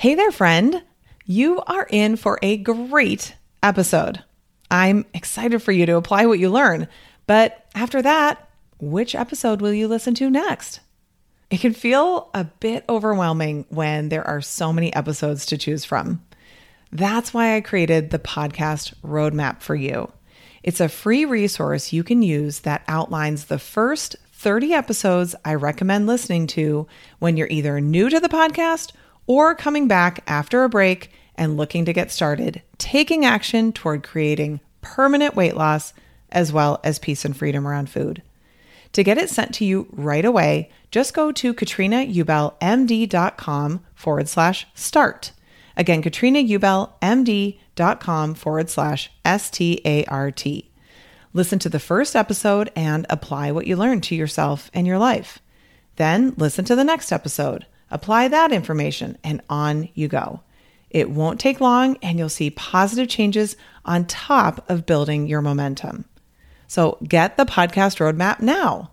Hey there, friend. You are in for a great episode. I'm excited for you to apply what you learn. But after that, which episode will you listen to next? It can feel a bit overwhelming when there are so many episodes to choose from. That's why I created the podcast roadmap for you. It's a free resource you can use that outlines the first 30 episodes I recommend listening to when you're either new to the podcast or coming back after a break and looking to get started, taking action toward creating permanent weight loss as well as peace and freedom around food. To get it sent to you right away, just go to katrinaubelmd.com/start. Again, katrinaubelmd.com/START. Listen to the first episode and apply what you learned to yourself and your life. Then listen to the next episode, apply that information, and on you go. It won't take long and you'll see positive changes on top of building your momentum. So get the podcast roadmap now.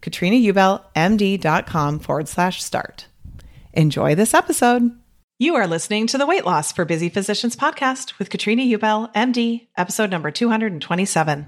katrinaubelmd.com/start. Enjoy this episode. You are listening to the Weight Loss for Busy Physicians podcast with Katrina Ubel, MD, episode number 227.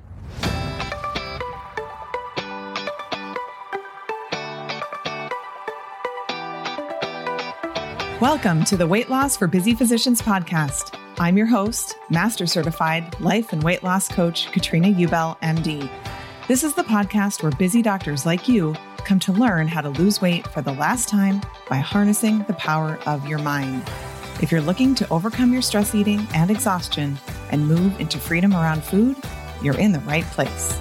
Welcome to the Weight Loss for Busy Physicians podcast. I'm your host, Master Certified Life and Weight Loss Coach, Katrina Ubel, MD. This is the podcast where busy doctors like you come to learn how to lose weight for the last time by harnessing the power of your mind. If you're looking to overcome your stress eating and exhaustion and move into freedom around food, you're in the right place.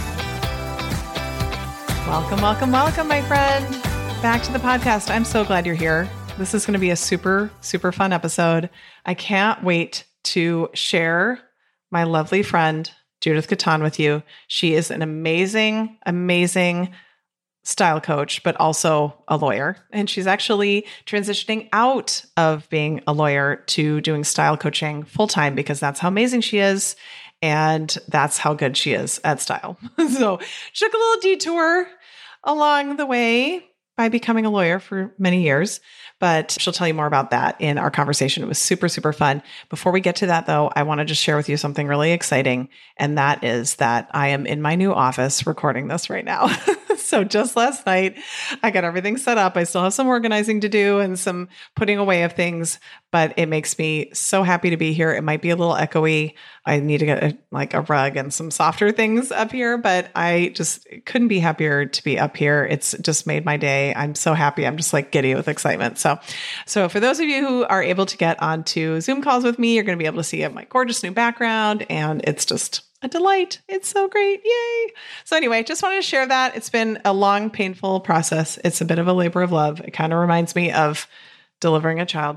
Welcome, welcome, welcome, my friend. Back to the podcast. I'm so glad you're here. This is going to be a super, super fun episode. I can't wait to share my lovely friend, Judith Caton, with you. She is an amazing, amazing style coach, but also a lawyer. And she's actually transitioning out of being a lawyer to doing style coaching full-time because that's how amazing she is. And that's how good she is at style. So she took a little detour along the way by becoming a lawyer for many years, but she'll tell you more about that in our conversation. It was super, super fun. Before we get to that though, I want to just share with you something really exciting. And that is that I am in my new office recording this right now. So just last night, I got everything set up. I still have some organizing to do and some putting away of things, but it makes me so happy to be here. It might be a little echoey. I need to get a rug and some softer things up here, but I just couldn't be happier to be up here. It's just made my day. I'm so happy. I'm just like giddy with excitement. So for those of you who are able to get onto Zoom calls with me, you're going to be able to see my gorgeous new background, and it's just a delight. It's so great. Yay. So anyway, just wanted to share that. It's been a long, painful process. It's a bit of a labor of love. It kind of reminds me of delivering a child.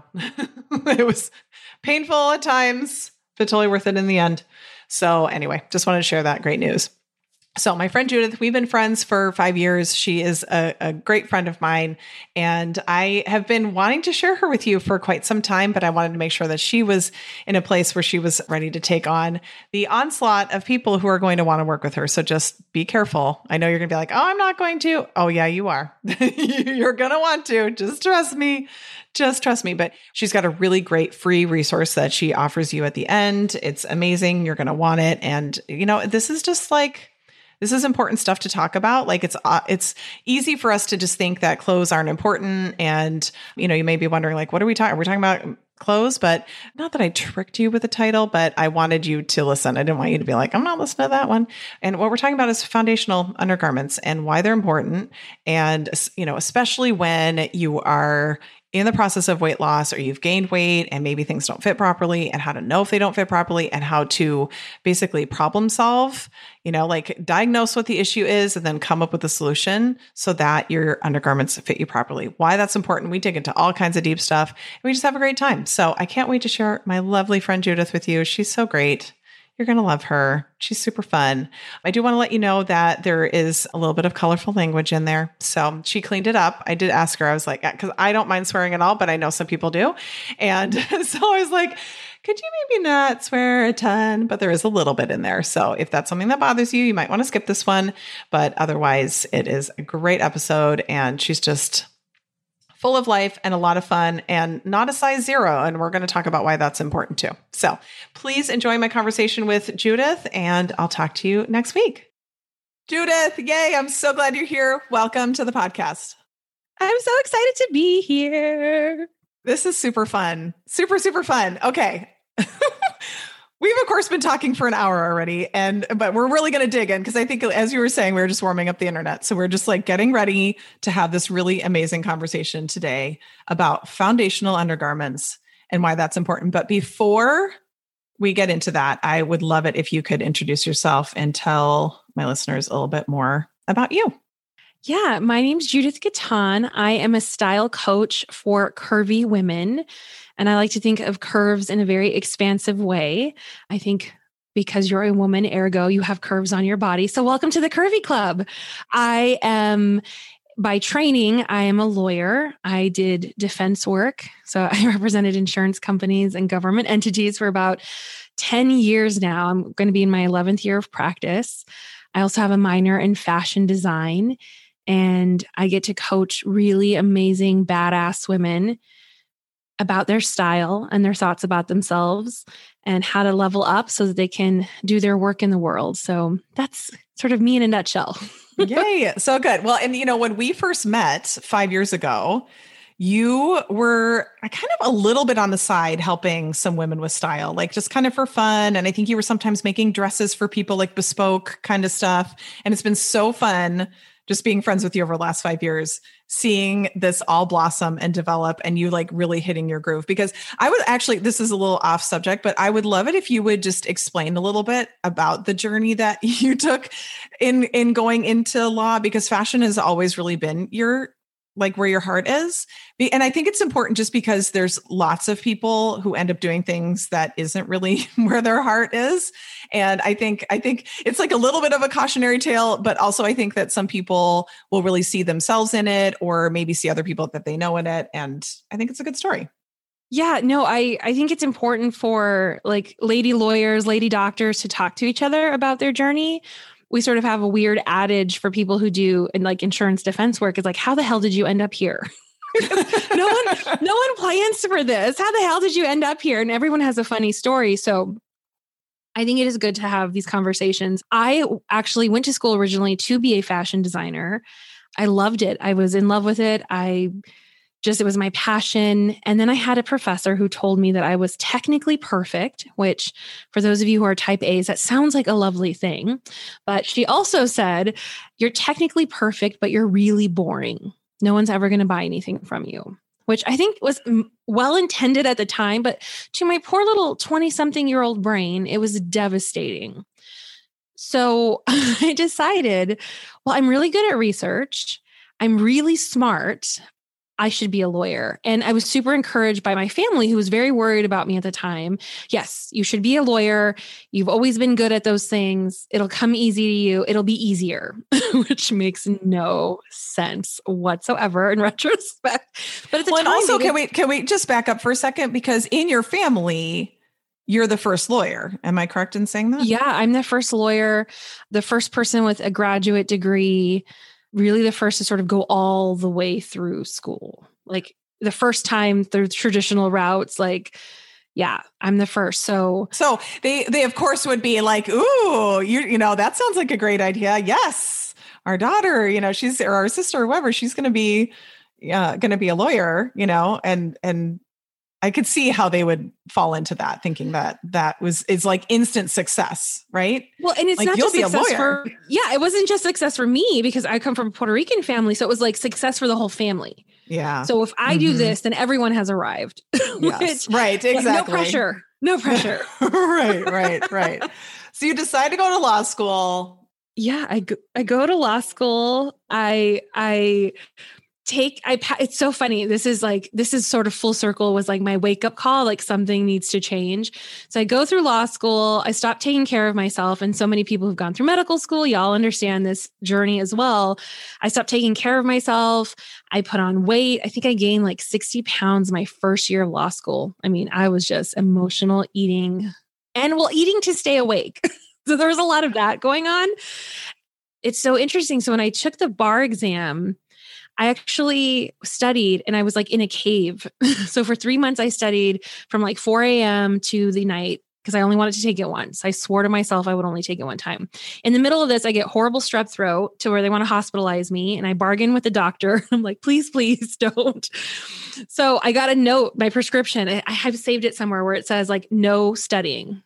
It was painful at times, but totally worth it in the end. So anyway, just wanted to share that great news. So my friend Judith, we've been friends for 5 years. She is a great friend of mine, and I have been wanting to share her with you for quite some time, but I wanted to make sure that she was in a place where she was ready to take on the onslaught of people who are going to want to work with her. So just be careful. I know you're going to be like, oh, I'm not going to. Oh yeah, you are. You're going to want to. Just trust me. Just trust me. But she's got a really great free resource that she offers you at the end. It's amazing. You're going to want it. And this is just this is important stuff to talk about. Like it's easy for us to just think that clothes aren't important. And, you may be wondering, like, what are we talking? Are we talking about clothes? But not that I tricked you with the title, but I wanted you to listen. I didn't want you to be like, I'm not listening to that one. And what we're talking about is foundational undergarments and why they're important. And, especially when you are in the process of weight loss or you've gained weight and maybe things don't fit properly, and how to know if they don't fit properly and how to basically problem solve, diagnose what the issue is and then come up with a solution so that your undergarments fit you properly. Why that's important. We dig into all kinds of deep stuff and we just have a great time. So I can't wait to share my lovely friend Judith with you. She's so great. You're going to love her. She's super fun. I do want to let you know that there is a little bit of colorful language in there. So she cleaned it up. I did ask her, I was like, because I don't mind swearing at all, but I know some people do. And so I was like, could you maybe not swear a ton? But there is a little bit in there. So if that's something that bothers you, you might want to skip this one. But otherwise, it is a great episode. And she's just full of life and a lot of fun and not a size zero. And we're going to talk about why that's important too. So please enjoy my conversation with Judith, and I'll talk to you next week. Judith, yay. I'm so glad you're here. Welcome to the podcast. I'm so excited to be here. This is super fun. Super, super fun. Okay. We've of course been talking for an hour already, but we're really going to dig in because I think, as you were saying, we were just warming up the internet. So we're just like getting ready to have this really amazing conversation today about foundational undergarments and why that's important. But before we get into that, I would love it if you could introduce yourself and tell my listeners a little bit more about you. Yeah, my name's Judith Gaton. I am a style coach for curvy women. And I like to think of curves in a very expansive way. I think because you're a woman, ergo, you have curves on your body. So welcome to the Curvy Club. By training, I am a lawyer. I did defense work. So I represented insurance companies and government entities for about 10 years now. I'm going to be in my 11th year of practice. I also have a minor in fashion design, and I get to coach really amazing, badass women about their style and their thoughts about themselves and how to level up so that they can do their work in the world. So that's sort of me in a nutshell. Yay. So good. Well, and when we first met 5 years ago, you were kind of a little bit on the side helping some women with style, like just kind of for fun. And I think you were sometimes making dresses for people, like bespoke kind of stuff. And it's been so fun just being friends with you over the last 5 years, seeing this all blossom and develop and you like really hitting your groove. Because I would actually, this is a little off subject, but I would love it if you would just explain a little bit about the journey that you took in going into law, because fashion has always really been where your heart is. And I think it's important just because there's lots of people who end up doing things that isn't really where their heart is. And I think it's like a little bit of a cautionary tale, but also I think that some people will really see themselves in it or maybe see other people that they know in it. And I think it's a good story. Yeah, no, I think it's important for like lady lawyers, lady doctors to talk to each other about their journey. We sort of have a weird adage for people who do like insurance defense work is like, how the hell did you end up here? no one plans for this. How the hell did you end up here? And everyone has a funny story. So I think it is good to have these conversations. I actually went to school originally to be a fashion designer. I loved it. I was in love with it. It was my passion. And then I had a professor who told me that I was technically perfect, which for those of you who are type A's, that sounds like a lovely thing. But she also said, you're technically perfect, but you're really boring. No one's ever going to buy anything from you, which I think was well intended at the time. But to my poor little 20-something-year-old brain, it was devastating. So I decided, well, I'm really good at research. I'm really smart. I should be a lawyer. And I was super encouraged by my family, who was very worried about me at the time. Yes, you should be a lawyer. You've always been good at those things. It'll come easy to you. It'll be easier, which makes no sense whatsoever in retrospect. But at the time, and also, can we just back up for a second? Because in your family, you're the first lawyer. Am I correct in saying that? Yeah, I'm the first lawyer, the first person with a graduate degree, really the first to sort of go all the way through school. Like the first time through traditional routes, like, yeah, I'm the first. So they of course would be like, ooh, that sounds like a great idea. Yes. Our daughter, or our sister or whoever, she's going to be a lawyer, and I could see how they would fall into that, thinking that is like instant success, right? Well, and it's like, not just success it wasn't just success for me because I come from a Puerto Rican family. So it was like success for the whole family. Yeah. So if I do this, then everyone has arrived. Yes. Right. Exactly. No pressure. Right. So you decide to go to law school. Yeah. I go to law school. It's so funny. This is sort of full circle, was like my wake up call, like something needs to change. So I go through law school, I stopped taking care of myself. And so many people who've gone through medical school, y'all understand this journey as well. I stopped taking care of myself. I put on weight. I think I gained like 60 pounds my first year of law school. I mean, I was just emotional eating to stay awake. So there was a lot of that going on. It's so interesting. So when I took the bar exam, I actually studied and I was like in a cave. So for 3 months, I studied from like 4 a.m. to the night because I only wanted to take it once. I swore to myself I would only take it one time. In the middle of this, I get horrible strep throat to where they want to hospitalize me. And I bargain with the doctor. I'm like, please, please don't. So I got a note, my prescription. I have saved it somewhere where it says like, no studying.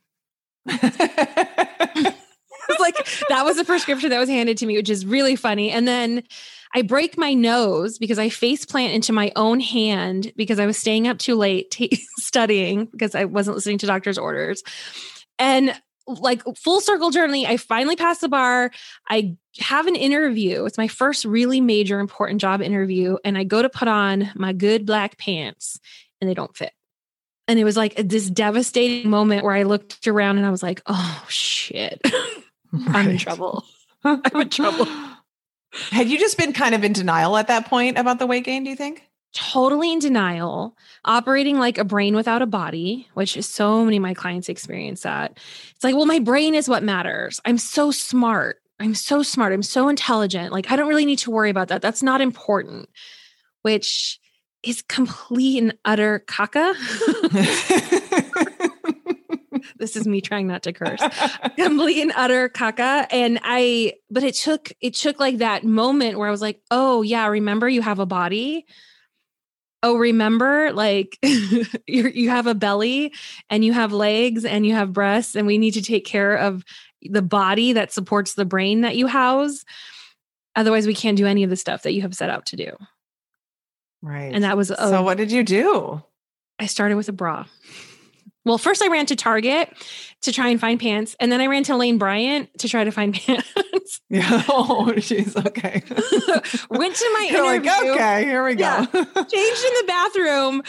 Like that was a prescription that was handed to me, which is really funny. And then I break my nose because I face plant into my own hand because I was staying up too late studying because I wasn't listening to doctor's orders. And like full circle journey, I finally passed the bar. I have an interview. It's my first really major important job interview. And I go to put on my good black pants and they don't fit. And it was like this devastating moment where I looked around and I was like, oh shit, I'm in trouble. I'm in trouble. Had you just been kind of in denial at that point about the weight gain, do you think? Totally in denial, operating like a brain without a body, which is so many of my clients experience that. It's like, well, my brain is what matters. I'm so smart. I'm so smart. I'm so intelligent. Like, I don't really need to worry about that. That's not important, which is complete and utter caca. This is me trying not to curse. Complete and utter caca. But it took like that moment where I was like, oh yeah, remember you have a body. Oh, remember like you have a belly and you have legs and you have breasts and we need to take care of the body that supports the brain that you house. Otherwise we can't do any of the stuff that you have set out to do. Right. And that was, so what did you do? I started with a bra. Well, first I ran to Target to try and find pants. And then I ran to Lane Bryant to try to find pants. Yeah. Oh, jeez. Okay. Went to my You're interview. Like, okay, here we go. Yeah. Changed in the bathroom,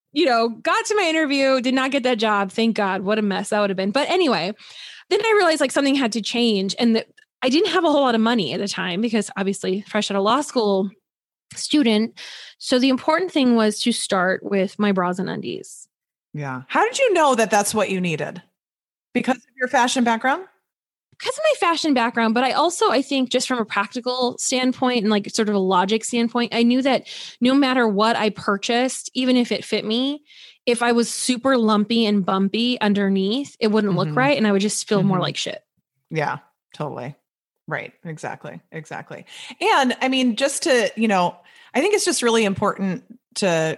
got to my interview, did not get that job. Thank God. What a mess that would have been. But anyway, then I realized like something had to change and I didn't have a whole lot of money at the time because obviously fresh out of law school student. So the important thing was to start with my bras and undies. Yeah. How did you know that that's what you needed? Because of your fashion background? Because of my fashion background, but I think just from a practical standpoint and like sort of a logic standpoint, I knew that no matter what I purchased, even if it fit me, if I was super lumpy and bumpy underneath, it wouldn't look right. And I would just feel more like shit. Yeah, totally. Right. Exactly. And I mean, just to, I think it's just really important to,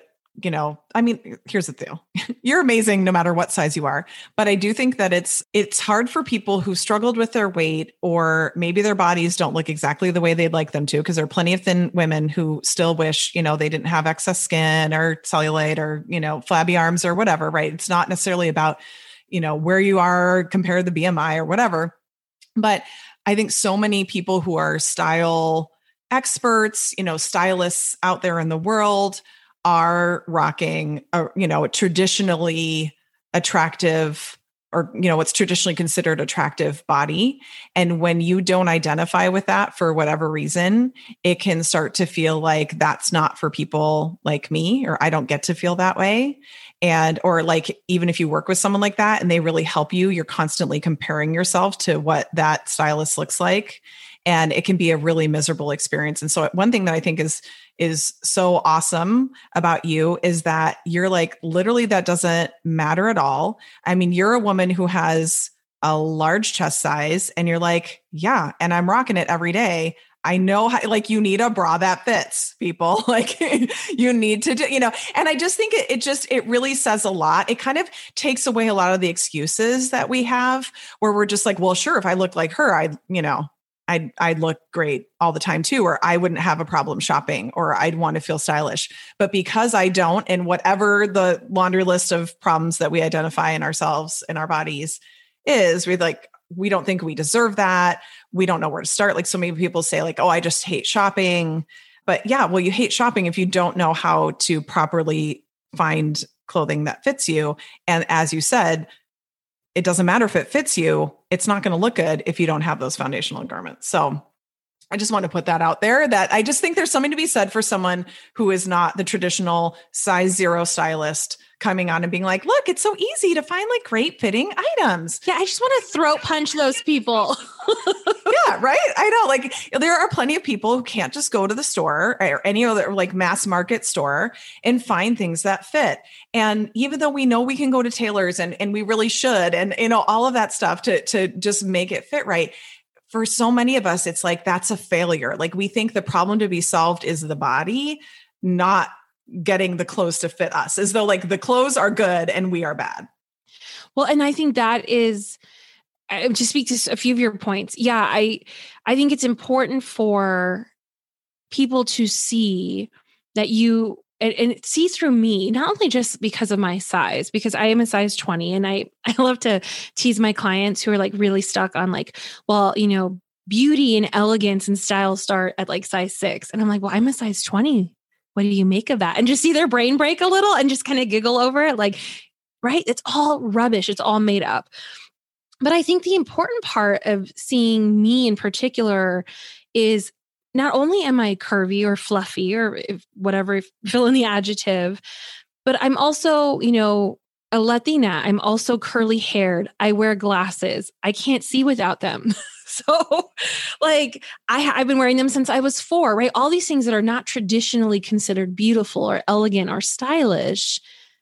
here's the deal. You're amazing no matter what size you are. But I do think that it's hard for people who struggled with their weight or maybe their bodies don't look exactly the way they'd like them to, because there are plenty of thin women who still wish, they didn't have excess skin or cellulite or, flabby arms or whatever, right? It's not necessarily about, where you are compared to the BMI or whatever. But I think so many people who are style experts, stylists out there in the world are rocking a traditionally attractive or, what's traditionally considered attractive body. And when you don't identify with that for whatever reason, it can start to feel like that's not for people like me, or I don't get to feel that way. Or like, even if you work with someone like that and they really help you, you're constantly comparing yourself to what that stylist looks like. And it can be a really miserable experience. And so one thing that I think is so awesome about you is that you're like, literally, that doesn't matter at all. I mean, you're a woman who has a large chest size and you're like, yeah, and I'm rocking it every day. I know how, like, you need a bra that fits, people. Like, you need to do, and I just think it really says a lot. It kind of takes away a lot of the excuses that we have where we're just like, well, sure, if I looked like her, I'd look great all the time too, or I wouldn't have a problem shopping, or I'd want to feel stylish. But because I don't, and whatever the laundry list of problems that we identify in ourselves and our bodies is, we don't think we deserve that. We don't know where to start. Like, so many people say like, oh, I just hate shopping. But yeah, well, you hate shopping if you don't know how to properly find clothing that fits you. And as you said, it doesn't matter if it fits you. It's not going to look good if you don't have those foundational garments. So I just want to put that out there, that I just think there's something to be said for someone who is not the traditional size 0 stylist coming on and being like, look, it's so easy to find like great fitting items. Yeah. I just want to throat punch those people. Yeah. Right. I know. Like there are plenty of people who can't just go to the store or any other like mass market store and find things that fit. And even though we know we can go to tailors and we really should, and all of that stuff to just make it fit right. For so many of us, it's like, that's a failure. Like we think the problem to be solved is the body, not getting the clothes to fit us, as though like the clothes are good and we are bad. Well, and I think that is, to speak to a few of your points. Yeah. I think it's important for people to see that you, and see through me, not only just because of my size, because I am a size 20 and I love to tease my clients who are like really stuck on like, well, beauty and elegance and style start at like size 6. And I'm like, well, I'm a size 20. What do you make of that? And just see their brain break a little and just kind of giggle over it. Like, right. It's all rubbish. It's all made up. But I think the important part of seeing me in particular is not only am I curvy or fluffy or whatever, fill in the adjective, but I'm also, a Latina. I'm also curly haired. I wear glasses. I can't see without them. So like I've been wearing them since I was 4, right? All these things that are not traditionally considered beautiful or elegant or stylish.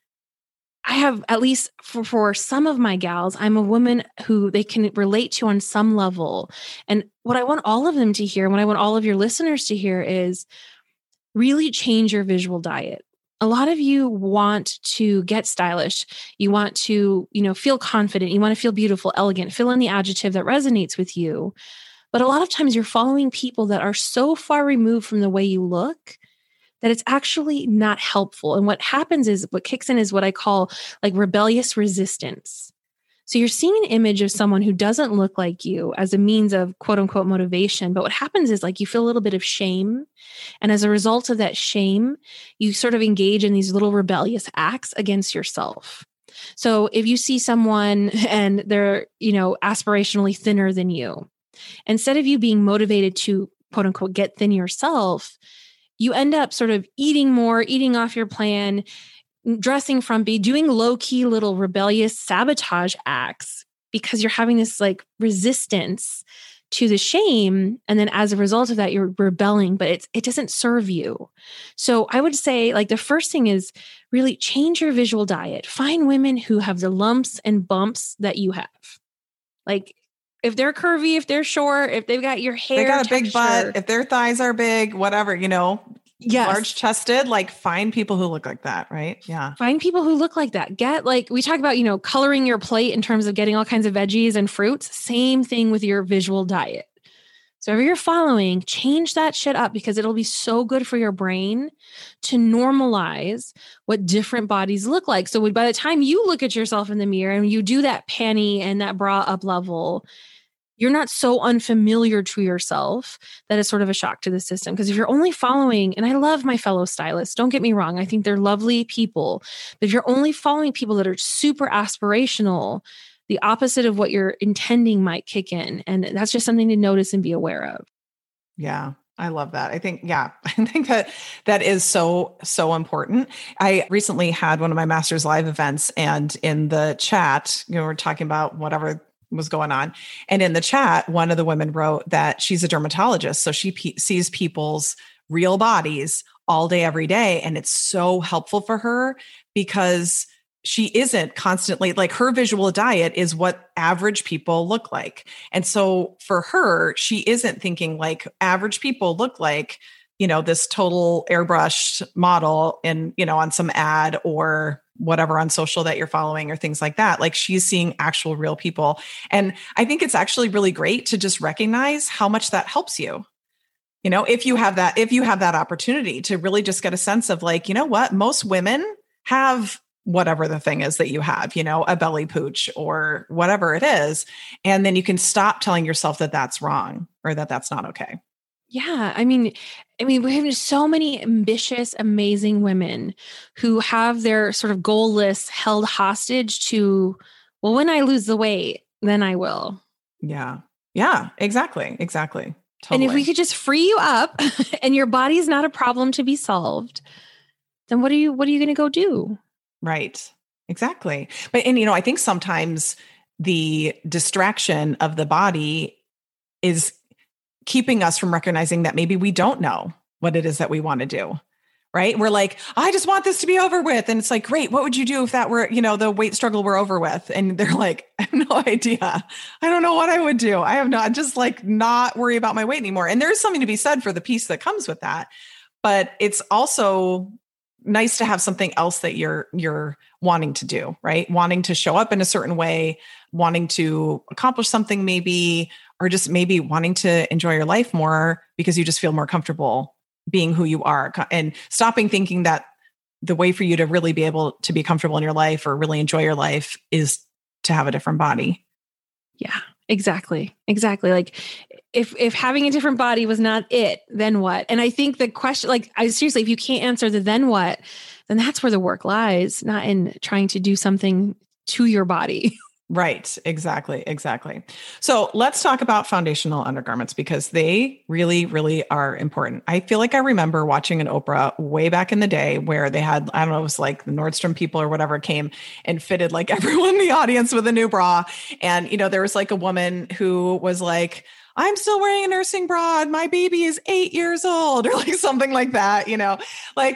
I have, at least for some of my gals, I'm a woman who they can relate to on some level. And what I want all of them to hear, what I want all of your listeners to hear is really change your visual diet. A lot of you want to get stylish. You want to, feel confident. You want to feel beautiful, elegant, fill in the adjective that resonates with you. But a lot of times you're following people that are so far removed from the way you look that it's actually not helpful. And what happens is, what kicks in is what I call like rebellious resistance. So you're seeing an image of someone who doesn't look like you as a means of quote unquote motivation. But what happens is like you feel a little bit of shame. And as a result of that shame, you sort of engage in these little rebellious acts against yourself. So if you see someone and they're, aspirationally thinner than you, instead of you being motivated to quote unquote get thin yourself, you end up sort of eating more, eating off your plan, dressing frumpy, doing low-key little rebellious sabotage acts because you're having this like resistance to the shame. And then as a result of that, you're rebelling, but it doesn't serve you. So I would say like the first thing is really change your visual diet. Find women who have the lumps and bumps that you have. Like if they're curvy, if they're short, if they've got your hair, they got a texture, big butt, if their thighs are big, whatever, yes. Large chested, like find people who look like that, right? Yeah. Find people who look like that. Get like, we talk about, coloring your plate in terms of getting all kinds of veggies and fruits. Same thing with your visual diet. So if you're following, change that shit up because it'll be so good for your brain to normalize what different bodies look like. So by the time you look at yourself in the mirror and you do that panty and that bra up level, you're not so unfamiliar to yourself that it's sort of a shock to the system. Because if you're only following, and I love my fellow stylists, don't get me wrong, I think they're lovely people. But if you're only following people that are super aspirational, the opposite of what you're intending might kick in. And that's just something to notice and be aware of. Yeah. I love that. I think that is so, so important. I recently had one of my Masters Live events, and in the chat, we're talking about whatever was going on. And in the chat, one of the women wrote that she's a dermatologist. So she sees people's real bodies all day, every day. And it's so helpful for her because she isn't constantly like, her visual diet is what average people look like. And so for her, she isn't thinking like average people look like, this total airbrushed model in, on some ad or whatever on social that you're following or things like that. Like she's seeing actual real people. And I think it's actually really great to just recognize how much that helps you. If you have that opportunity to really just get a sense of like, what, most women have whatever the thing is that you have, a belly pooch or whatever it is. And then you can stop telling yourself that that's wrong or that that's not okay. Yeah. I mean, we have so many ambitious, amazing women who have their sort of goal lists held hostage to, well, when I lose the weight, then I will. Yeah. Yeah, exactly. Exactly. And if we could just free you up and your body is not a problem to be solved, then what are you going to go do? Right. Exactly. But, and, I think sometimes the distraction of the body is keeping us from recognizing that maybe we don't know what it is that we want to do. Right. We're like, I just want this to be over with. And it's like, great. What would you do if that were, the weight struggle were over with? And they're like, I have no idea. I don't know what I would do. I have not, just like not worry about my weight anymore. And there's something to be said for the piece that comes with that. But it's also nice to have something else that you're wanting to do, right? Wanting to show up in a certain way, wanting to accomplish something maybe, or just maybe wanting to enjoy your life more because you just feel more comfortable being who you are, and stopping thinking that the way for you to really be able to be comfortable in your life or really enjoy your life is to have a different body. Yeah, exactly. Like if having a different body was not it, then what? And I think the question, seriously, if you can't answer the then what, then that's where the work lies, not in trying to do something to your body. Right. Exactly. So let's talk about foundational undergarments because they really, really are important. I feel like I remember watching an Oprah way back in the day where they had, I don't know, it was like the Nordstrom people or whatever came and fitted like everyone in the audience with a new bra. And, there was like a woman who was like, I'm still wearing a nursing bra and my baby is 8 years old or like something like that, like,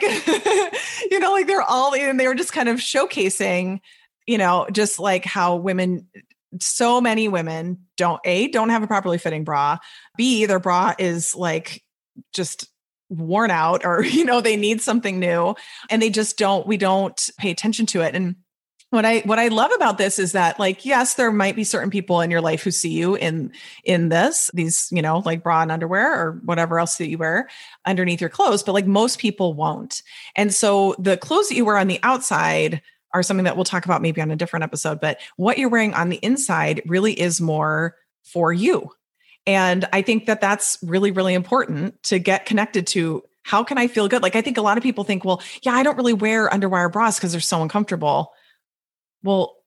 like they're all in, they were just kind of showcasing just like how women, so many women don't have a properly fitting bra. B, their bra is like just worn out or, they need something new and we don't pay attention to it. And what I love about this is that like, yes, there might be certain people in your life who see you in these, like bra and underwear or whatever else that you wear underneath your clothes, but like most people won't. And so the clothes that you wear on the outside are something that we'll talk about maybe on a different episode, but what you're wearing on the inside really is more for you. And I think that that's really, really important to get connected to. How can I feel good? Like, I think a lot of people think, well, yeah, I don't really wear underwire bras because they're so uncomfortable. Well,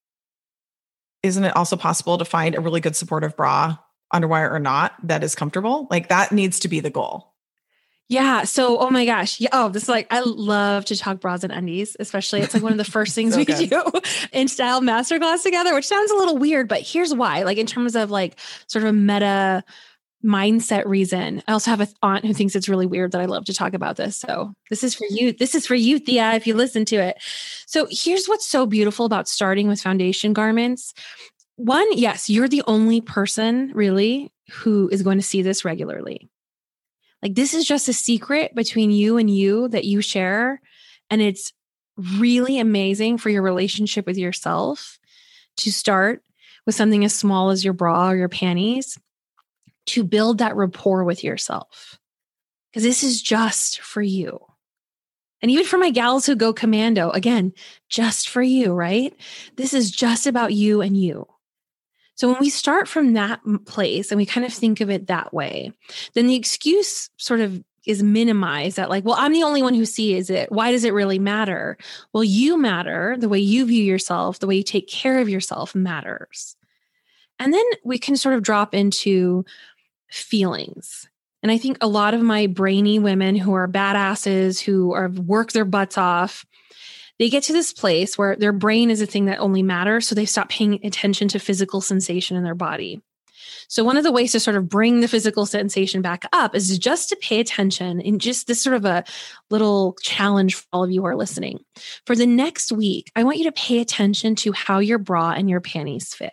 isn't it also possible to find a really good supportive bra, underwire or not, that is comfortable? Like that needs to be the goal. Yeah. So, oh my gosh. Yeah. Oh, this is like, I love to talk bras and undies, especially it's like one of the first things we do in Style Masterclass together, which sounds a little weird, but here's why, like in terms of like sort of a meta mindset reason. I also have an aunt who thinks it's really weird that I love to talk about this. So this is for you. This is for you, Thea, if you listen to it. So here's what's so beautiful about starting with foundation garments. One, yes, you're the only person really who is going to see this regularly. Like this is just a secret between you and you that you share. And it's really amazing for your relationship with yourself to start with something as small as your bra or your panties to build that rapport with yourself. Because this is just for you. And even for my gals who go commando, again, just for you, right? This is just about you and you. So when we start from that place and we kind of think of it that way, then the excuse sort of is minimized that like, well, I'm the only one who sees it. Why does it really matter? Well, you matter. The way you view yourself, the way you take care of yourself matters. And then we can sort of drop into feelings. And I think a lot of my brainy women who are badasses, who are work their butts off, they get to this place where their brain is a thing that only matters. So they stop paying attention to physical sensation in their body. So one of the ways to sort of bring the physical sensation back up is just to pay attention, and just this sort of a little challenge for all of you who are listening. For the next week, I want you to pay attention to how your bra and your panties fit.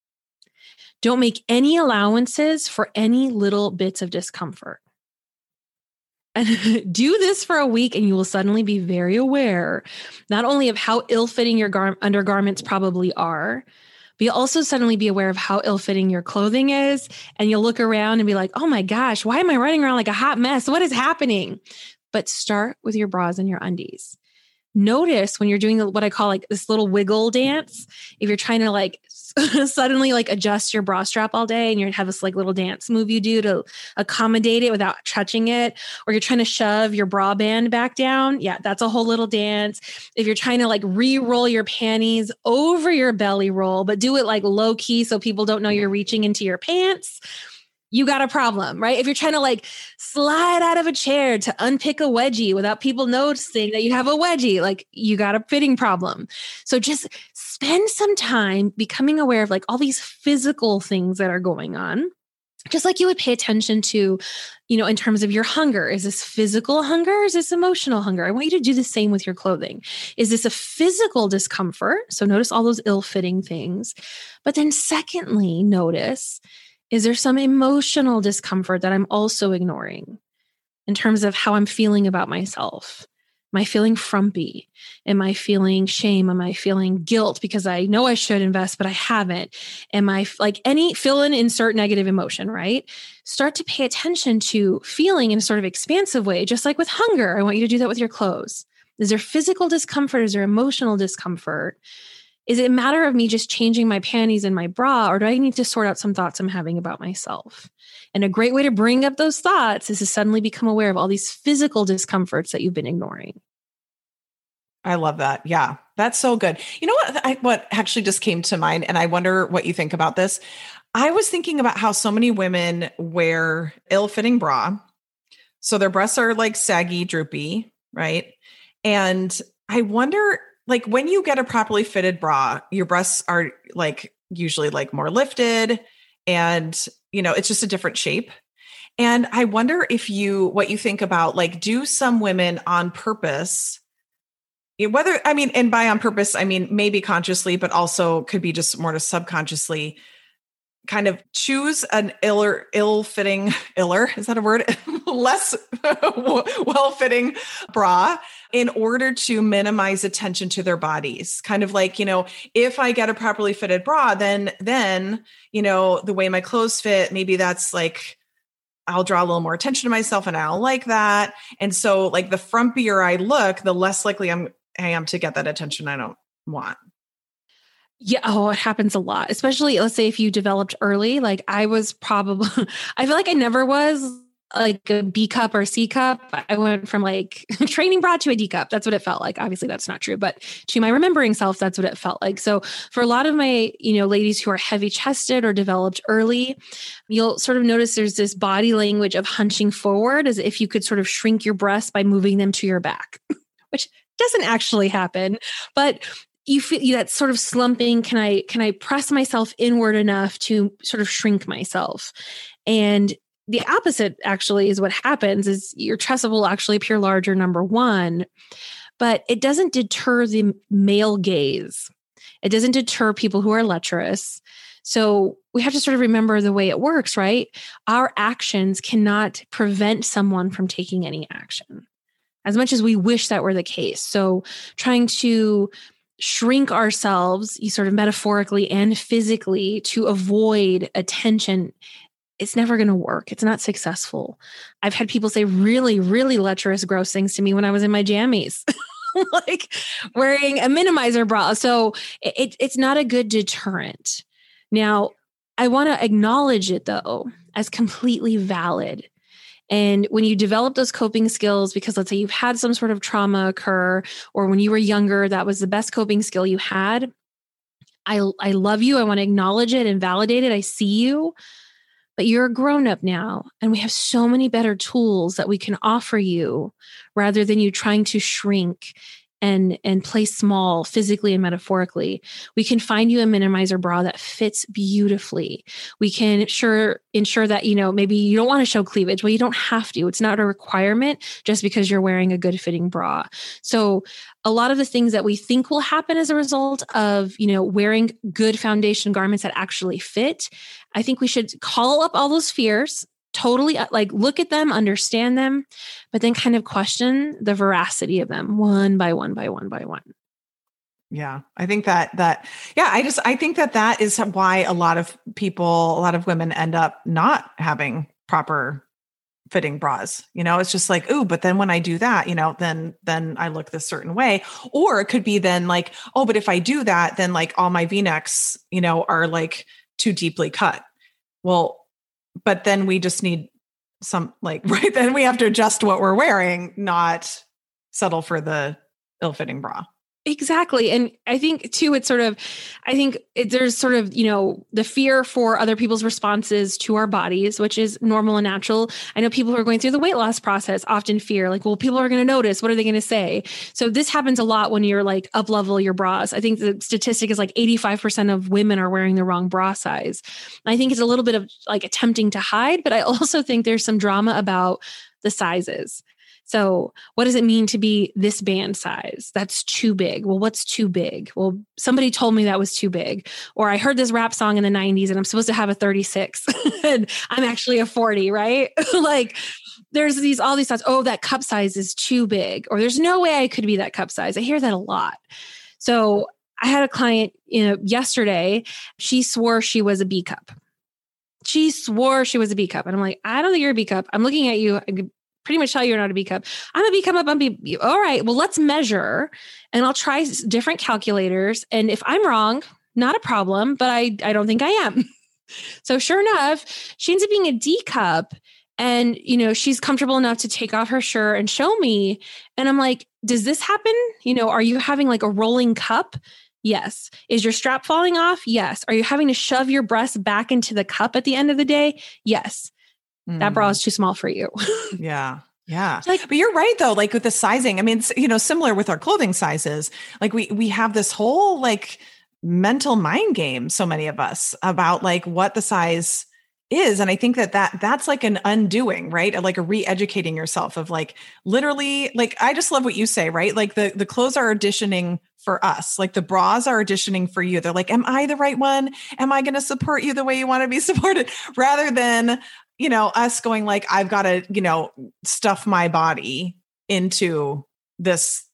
Don't make any allowances for any little bits of discomfort. And do this for a week and you will suddenly be very aware, not only of how ill-fitting your undergarments probably are, but you'll also suddenly be aware of how ill-fitting your clothing is. And you'll look around and be like, oh my gosh, why am I running around like a hot mess? What is happening? But start with your bras and your undies. Notice when you're doing what I call like this little wiggle dance, if you're trying to like suddenly like adjust your bra strap all day and you have this like little dance move you do to accommodate it without touching it, or you're trying to shove your bra band back down. Yeah, that's a whole little dance. If you're trying to like re-roll your panties over your belly roll, but do it like low key so people don't know you're reaching into your pants, you got a problem, right? If you're trying to like slide out of a chair to unpick a wedgie without people noticing that you have a wedgie, like you got a fitting problem. So just spend some time becoming aware of like all these physical things that are going on. Just like you would pay attention to, in terms of your hunger. Is this physical hunger? Or is this emotional hunger? I want you to do the same with your clothing. Is this a physical discomfort? So notice all those ill-fitting things. But then secondly, notice, is there some emotional discomfort that I'm also ignoring in terms of how I'm feeling about myself? Am I feeling frumpy? Am I feeling shame? Am I feeling guilt because I know I should invest, but I haven't? Am I like fill in, insert negative emotion, right? Start to pay attention to feeling in a sort of expansive way, just like with hunger. I want you to do that with your clothes. Is there physical discomfort? Is there emotional discomfort? Is it a matter of me just changing my panties and my bra, or do I need to sort out some thoughts I'm having about myself? And a great way to bring up those thoughts is to suddenly become aware of all these physical discomforts that you've been ignoring. I love that. Yeah, that's so good. You know what actually just came to mind, and I wonder what you think about this. I was thinking about how so many women wear ill-fitting bra. So their breasts are like saggy, droopy, right? And I wonder, like when you get a properly fitted bra, your breasts are like usually like more lifted and, it's just a different shape. And I wonder what you think about, like, do some women on purpose, and by on purpose, I mean, maybe consciously, but also could be just more to subconsciously kind of choose an ill-fitting, is that a word? Less well-fitting bra in order to minimize attention to their bodies. Kind of like, if I get a properly fitted bra, then, the way my clothes fit, maybe that's like, I'll draw a little more attention to myself and I'll like that. And so like the frumpier I look, the less likely I am to get that attention I don't want. Yeah. Oh, it happens a lot, especially let's say if you developed early, like I was probably, I feel like I never was like a B cup or C cup. I went from like training bra to a D cup. That's what it felt like. Obviously that's not true, but to my remembering self, that's what it felt like. So for a lot of my, ladies who are heavy chested or developed early, you'll sort of notice there's this body language of hunching forward as if you could sort of shrink your breasts by moving them to your back, which doesn't actually happen, but you feel that sort of slumping. Can I press myself inward enough to sort of shrink myself? And the opposite actually is what happens is your chest will actually appear larger, number one, but it doesn't deter the male gaze. It doesn't deter people who are lecherous. So we have to sort of remember the way it works, right? Our actions cannot prevent someone from taking any action, as much as we wish that were the case. So trying to shrink ourselves, sort of metaphorically and physically, to avoid attention, it's never going to work. It's not successful. I've had people say really, really lecherous, gross things to me when I was in my jammies, like wearing a minimizer bra. So it's not a good deterrent. Now, I want to acknowledge it though as completely valid. And when you develop those coping skills, because let's say you've had some sort of trauma occur, or when you were younger, that was the best coping skill you had. I love you. I want to acknowledge it and validate it. I see you, but you're a grown up now. And we have so many better tools that we can offer you rather than you trying to shrink and play small physically and metaphorically. We can find you a minimizer bra that fits beautifully. We can ensure that, maybe you don't want to show cleavage. Well, you don't have to. It's not a requirement just because you're wearing a good fitting bra. So a lot of the things that we think will happen as a result of, wearing good foundation garments that actually fit, I think we should call up all those fears, totally like look at them, understand them, but then kind of question the veracity of them one by one by one by one. Yeah. I think I think that is why a lot of women end up not having proper fitting bras. It's just like, ooh, but then when I do that, then I look this certain way. Or it could be then like, oh, but if I do that, then like all my V-necks, are like too deeply cut. Well, but then we just need some right. Then we have to adjust what we're wearing, not settle for the ill-fitting bra. Exactly. And I think too, it's sort of, there's sort of, the fear for other people's responses to our bodies, which is normal and natural. I know people who are going through the weight loss process often fear like, well, people are going to notice. What are they going to say? So this happens a lot when you're like up level your bras. I think the statistic is like 85% of women are wearing the wrong bra size. I think it's a little bit of like attempting to hide, but I also think there's some drama about the sizes. So what does it mean to be this band size? That's too big. Well, what's too big? Well, somebody told me that was too big. Or I heard this rap song in the 90s and I'm supposed to have a 36 and I'm actually a 40, right? Like there's all these thoughts, oh, that cup size is too big. Or there's no way I could be that cup size. I hear that a lot. So I had a client yesterday. She swore she was a B cup. She swore she was a B cup. And I'm like, I don't think you're a B cup. I'm looking at you. Pretty much tell you you're not a B cup. I'm a B cup. I'm B. All right. Well, let's measure and I'll try different calculators. And if I'm wrong, not a problem, but I don't think I am. So sure enough, she ends up being a D cup and, she's comfortable enough to take off her shirt and show me. And I'm like, does this happen? Are you having like a rolling cup? Yes. Is your strap falling off? Yes. Are you having to shove your breast back into the cup at the end of the day? Yes. That bra is too small for you. Yeah. Yeah. But you're right though, like with the sizing, I mean, it's, similar with our clothing sizes, like we have this whole like mental mind game, so many of us about like what the size is. And I think that's like an undoing, right? Like a re-educating yourself of like, literally, like, I just love what you say, right? Like the clothes are auditioning for us. Like the bras are auditioning for you. They're like, am I the right one? Am I going to support you the way you want to be supported? Rather than, us going like, I've got to, stuff my body into this,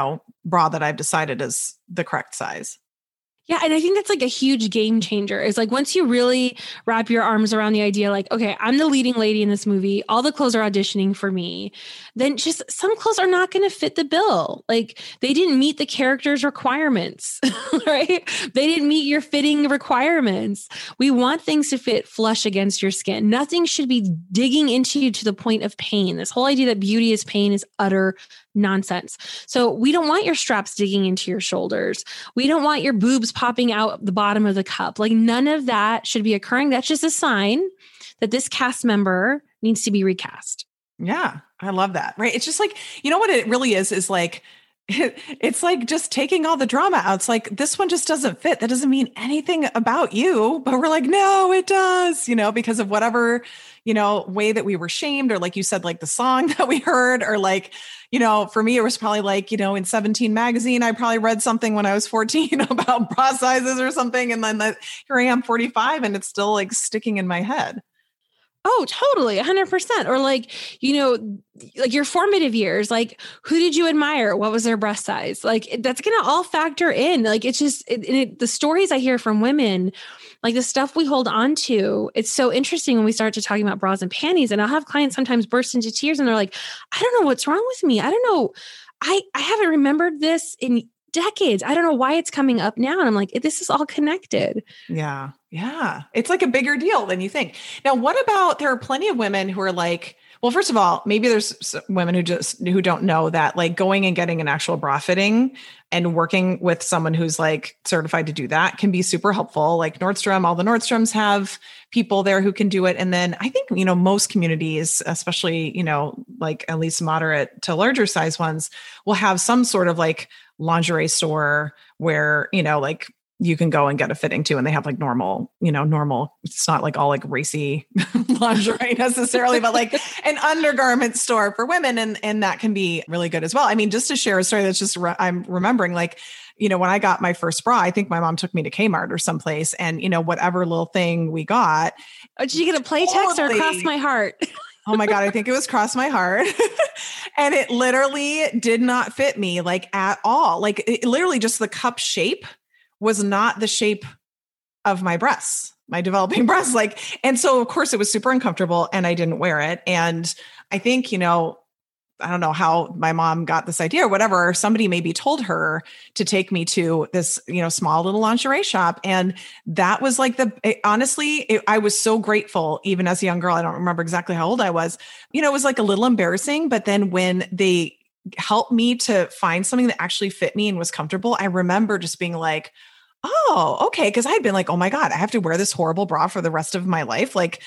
bra that I've decided is the correct size. Yeah. And I think that's like a huge game changer. It's like, once you really wrap your arms around the idea, like, okay, I'm the leading lady in this movie. All the clothes are auditioning for me. Then just some clothes are not going to fit the bill. Like they didn't meet the character's requirements, right? They didn't meet your fitting requirements. We want things to fit flush against your skin. Nothing should be digging into you to the point of pain. This whole idea that beauty is pain is utter nonsense. So we don't want your straps digging into your shoulders. We don't want your boobs popping out the bottom of the cup. Like none of that should be occurring. That's just a sign that this cast member needs to be recast. Yeah, I love that. Right. It's just like, what it really is like, it's like just taking all the drama out. It's like, this one just doesn't fit. That doesn't mean anything about you, but we're like, no, it does, because of whatever, way that we were shamed, or like you said, like the song that we heard, or like, for me, it was probably like, in 17 magazine, I probably read something when I was 14 about bra sizes or something. And then here I am 45 and it's still like sticking in my head. Oh, totally. 100%. Or like, like your formative years, like who did you admire? What was their breast size? Like that's going to all factor in. Like it's just the stories I hear from women, like the stuff we hold on to. It's so interesting when we start to talking about bras and panties, and I'll have clients sometimes burst into tears and they're like, I don't know what's wrong with me. I don't know. I haven't remembered this in decades. I don't know why it's coming up now. And I'm like, this is all connected. Yeah. Yeah. It's like a bigger deal than you think. Now, what about, there are plenty of women who are like, well, first of all, maybe there's women who don't know that like going and getting an actual bra fitting and working with someone who's like certified to do that can be super helpful. Like Nordstrom, all the Nordstroms have people there who can do it. And then I think, most communities, especially, like at least moderate to larger size ones, will have some sort of like lingerie store where, like you can go and get a fitting too. And they have like normal, it's not like all like racy lingerie necessarily, but like an undergarment store for women. And that can be really good as well. I mean, just to share a story that's just, I'm remembering like, when I got my first bra, I think my mom took me to Kmart or someplace and, whatever little thing we got. Oh, did you get a Playtex or Cross My Heart? Oh my God, I think it was Cross My Heart. And it literally did not fit me like at all. Like it literally just the cup shape was not the shape of my breasts, my developing breasts. Like, and so of course it was super uncomfortable and I didn't wear it. And I think, I don't know how my mom got this idea or whatever. Somebody maybe told her to take me to this, small little lingerie shop. And that was like I was so grateful, even as a young girl. I don't remember exactly how old I was, it was like a little embarrassing, but then when they help me to find something that actually fit me and was comfortable, I remember just being like, oh, okay. Cause I'd been like, oh my God, I have to wear this horrible bra for the rest of my life. Like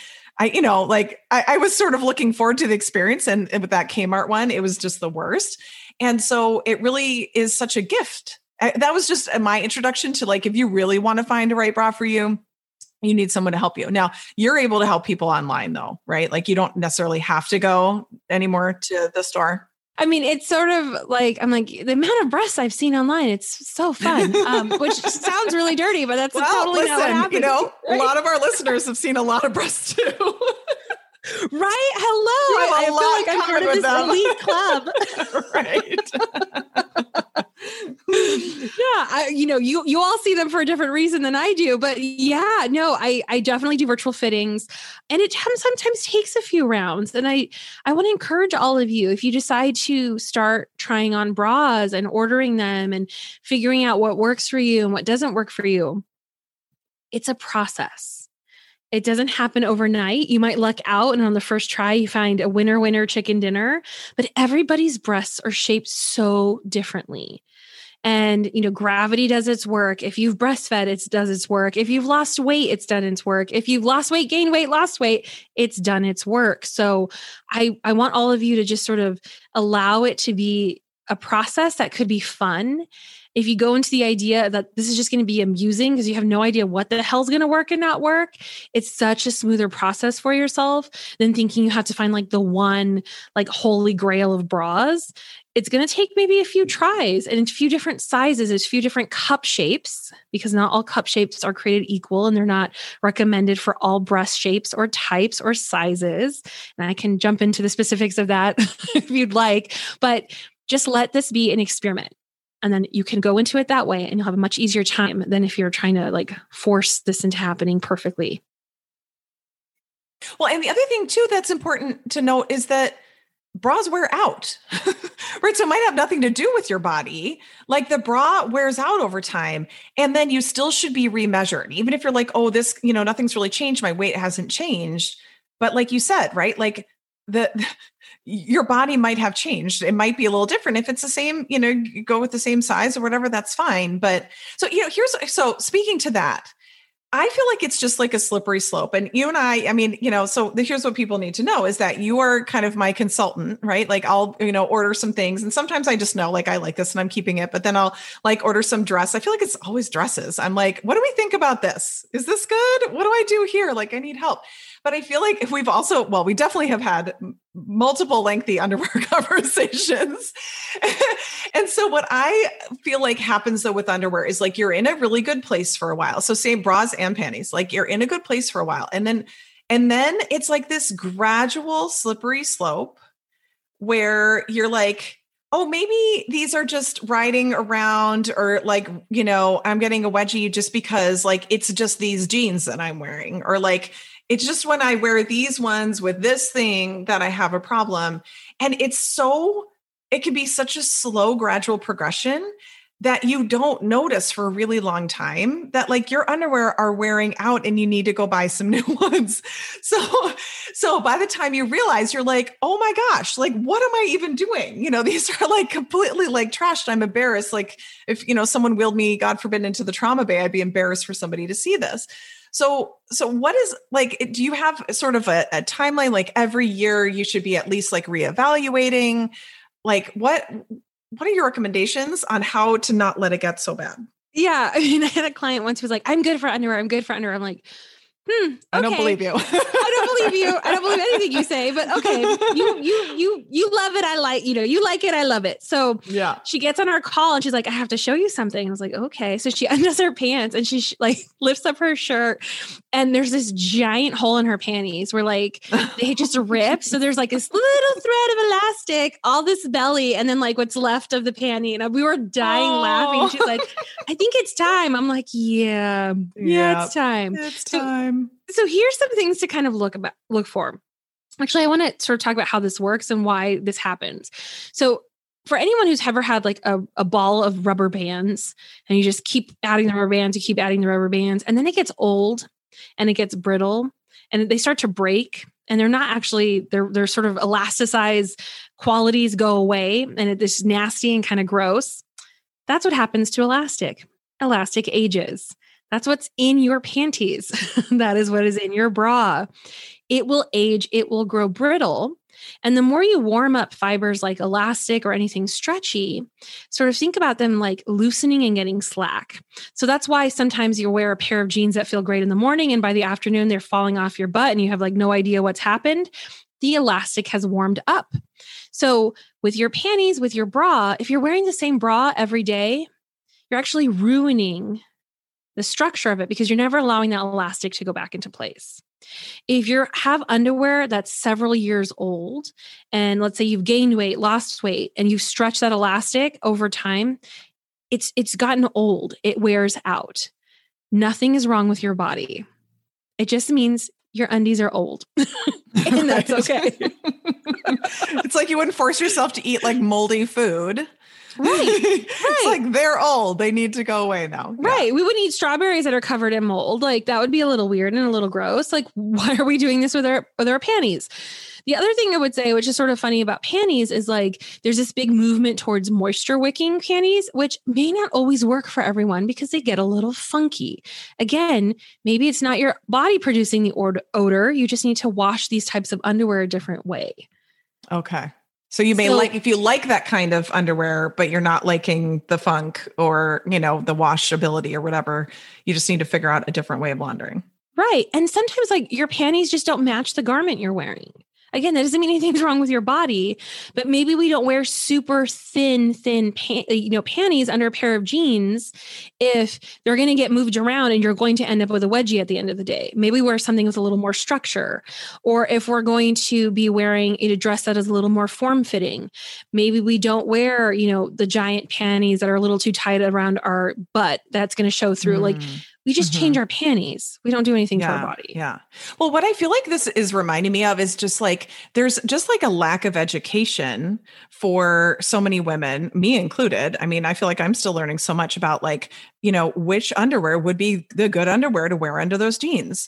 I was sort of looking forward to the experience. And with that Kmart one, it was just the worst. And so it really is such a gift. That was just my introduction to like, if you really want to find a right bra for you, you need someone to help you. Now you're able to help people online though, right? Like you don't necessarily have to go anymore to the store. I mean, it's sort of like, I'm like, the amount of breasts I've seen online, it's so fun, which sounds really dirty, but that's totally not what happens. Right? A lot of our listeners have seen a lot of breasts too. Right? Hello. I feel like I'm part of this elite club. Right. Yeah. You all see them for a different reason than I do, but yeah, no, I definitely do virtual fittings, and it sometimes takes a few rounds. And I want to encourage all of you, if you decide to start trying on bras and ordering them and figuring out what works for you and what doesn't work for you, it's a process. It doesn't happen overnight. You might luck out and on the first try, you find a winner chicken dinner, but everybody's breasts are shaped so differently. And, gravity does its work. If you've breastfed, it does its work. If you've lost weight, it's done its work. If you've lost weight, gained weight, lost weight, it's done its work. So I want all of you to just sort of allow it to be a process that could be fun. If you go into the idea that this is just going to be amusing because you have no idea what the hell's going to work and not work, it's such a smoother process for yourself than thinking you have to find like the one like holy grail of bras. It's going to take maybe a few tries and a few different sizes, a few different cup shapes, because not all cup shapes are created equal and they're not recommended for all breast shapes or types or sizes. And I can jump into the specifics of that if you'd like, but just let this be an experiment. And then you can go into it that way and you'll have a much easier time than if you're trying to like force this into happening perfectly. Well, and the other thing too, that's important to note is that bras wear out, right? So it might have nothing to do with your body. Like the bra wears out over time, and then you still should be remeasured. Even if you're like, oh, this, nothing's really changed. My weight hasn't changed. But like you said, right? Like your body might have changed. It might be a little different. If it's the same, you go with the same size or whatever, that's fine. But so, so speaking to that, I feel like it's just like a slippery slope. And you and here's what people need to know is that you are kind of my consultant, right? Like I'll, order some things. And sometimes I just know like, I like this and I'm keeping it, but then I'll like order some dress. I feel like it's always dresses. I'm like, what do we think about this? Is this good? What do I do here? Like I need help. But I feel like we definitely have had multiple lengthy underwear conversations. And so what I feel like happens though with underwear is like, you're in a really good place for a while. So same bras and panties, like you're in a good place for a while. And then it's like this gradual slippery slope where you're like, oh, maybe these are just riding around, or like, I'm getting a wedgie just because like, it's just these jeans that I'm wearing, or like, it's just when I wear these ones with this thing that I have a problem. And it can be such a slow, gradual progression that you don't notice for a really long time that like your underwear are wearing out and you need to go buy some new ones. So by the time you realize, you're like, oh my gosh, like, what am I even doing? These are like completely like trashed. I'm embarrassed. Like if, someone wheeled me, God forbid, into the trauma bay, I'd be embarrassed for somebody to see this. So what is like, do you have sort of a timeline? Like every year you should be at least like reevaluating, like what are your recommendations on how to not let it get so bad? Yeah. I mean, I had a client once who was like, I'm good for underwear. I'm good for underwear. I'm like, okay. I don't believe you. I don't believe you. I don't believe anything you say, but okay. You love it. I like, you like it. I love it. So yeah, she gets on our call and she's like, I have to show you something. I was like, okay. So she undoes her pants and she like lifts up her shirt and there's this giant hole in her panties where like they just ripped. So there's like this little thread of elastic, all this belly, and then like what's left of the panty. And we were dying laughing. She's like, I think it's time. I'm like, yeah, it's time. It's time. So here's some things to kind of look for. Actually, I want to sort of talk about how this works and why this happens. So for anyone who's ever had like a ball of rubber bands and you just keep adding the rubber bands, you keep adding the rubber bands, and then it gets old and it gets brittle and they start to break, and they're not actually, they're sort of elasticized qualities go away and it's nasty and kind of gross. That's what happens to elastic. Elastic ages. That's what's in your panties. That is what is in your bra. It will age, it will grow brittle. And the more you warm up fibers like elastic or anything stretchy, sort of think about them like loosening and getting slack. So that's why sometimes you wear a pair of jeans that feel great in the morning and by the afternoon they're falling off your butt and you have like no idea what's happened. The elastic has warmed up. So with your panties, with your bra, if you're wearing the same bra every day, you're actually ruining the structure of it because you're never allowing that elastic to go back into place. If you have underwear that's several years old, and let's say you've gained weight, lost weight, and you've stretched that elastic over time, it's gotten old. It wears out. Nothing is wrong with your body. It just means your undies are old. And that's okay. It's like you wouldn't force yourself to eat like moldy food. Right. It's like they're old. They need to go away now. Right. Yeah. We wouldn't eat strawberries that are covered in mold. Like that would be a little weird and a little gross. Like, why are we doing this with our panties? The other thing I would say, which is sort of funny about panties, is like there's this big movement towards moisture wicking panties, which may not always work for everyone because they get a little funky. Again, maybe it's not your body producing the odor. You just need to wash these types of underwear a different way. Okay. So you may like, if you like that kind of underwear, but you're not liking the funk or, the washability or whatever, you just need to figure out a different way of laundering. Right. And sometimes like your panties just don't match the garment you're wearing. Again, that doesn't mean anything's wrong with your body, but maybe we don't wear super thin panties under a pair of jeans if they're going to get moved around and you're going to end up with a wedgie at the end of the day. Maybe wear something with a little more structure. Or if we're going to be wearing a dress that is a little more form-fitting, maybe we don't wear, the giant panties that are a little too tight around our butt. That's going to show through. Like, we just change our panties. We don't do anything to our body. Yeah. Well, what I feel like this is reminding me of is just like, there's just like a lack of education for so many women, me included. I mean, I feel like I'm still learning so much about like, which underwear would be the good underwear to wear under those jeans,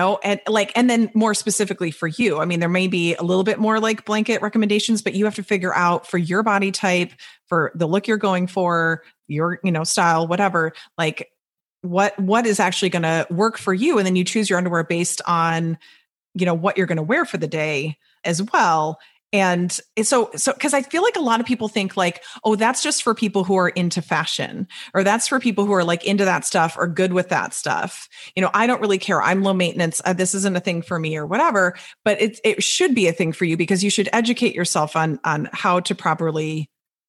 and then more specifically for you. I mean, there may be a little bit more like blanket recommendations, but you have to figure out for your body type, for the look you're going for, your, style, whatever, like, what is actually going to work for you. And then you choose your underwear based on, what you're going to wear for the day as well. And so, cause I feel like a lot of people think like, oh, that's just for people who are into fashion, or that's for people who are like into that stuff or good with that stuff. I don't really care. I'm low maintenance. This isn't a thing for me or whatever, but it should be a thing for you because you should educate yourself on how to properly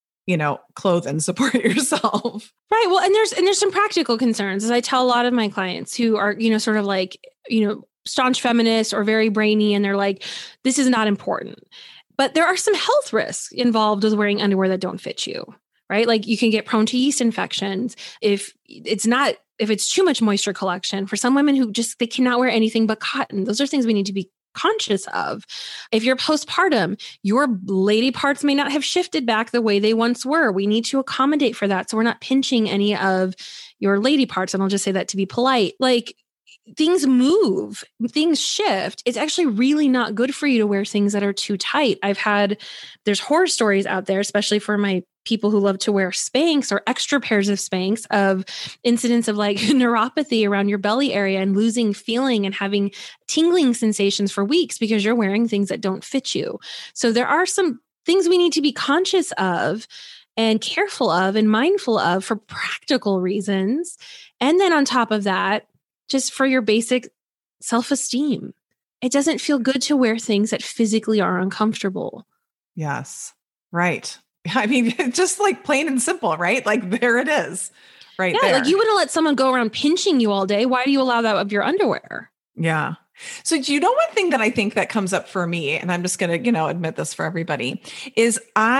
clothe and support yourself. Right. Well, and there's some practical concerns, as I tell a lot of my clients who are, sort of like, staunch feminists or very brainy, and they're like, this is not important. But there are some health risks involved with wearing underwear that don't fit you, right? Like you can get prone to yeast infections if it's too much moisture collection. For some women who they cannot wear anything but cotton, those are things we need to be conscious of. If you're postpartum, your lady parts may not have shifted back the way they once were. We need to accommodate for that. So we're not pinching any of your lady parts. And I'll just say that to be polite. Like things move, things shift. It's actually really not good for you to wear things that are too tight. There's horror stories out there, especially for my people who love to wear Spanx or extra pairs of Spanx, of incidents of like neuropathy around your belly area and losing feeling and having tingling sensations for weeks because you're wearing things that don't fit you. So there are some things we need to be conscious of and careful of and mindful of for practical reasons. And then on top of that, just for your basic self-esteem. It doesn't feel good to wear things that physically are uncomfortable. Yes. Right. I mean, just like plain and simple, right? Like there it is. Right. Yeah. There. Like you wouldn't let someone go around pinching you all day. Why do you allow that of your underwear? Yeah. So do you know one thing that I think that comes up for me, and I'm just going to, admit this for everybody, is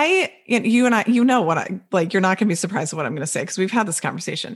you and I, what I like, you're not going to be surprised at what I'm going to say because we've had this conversation,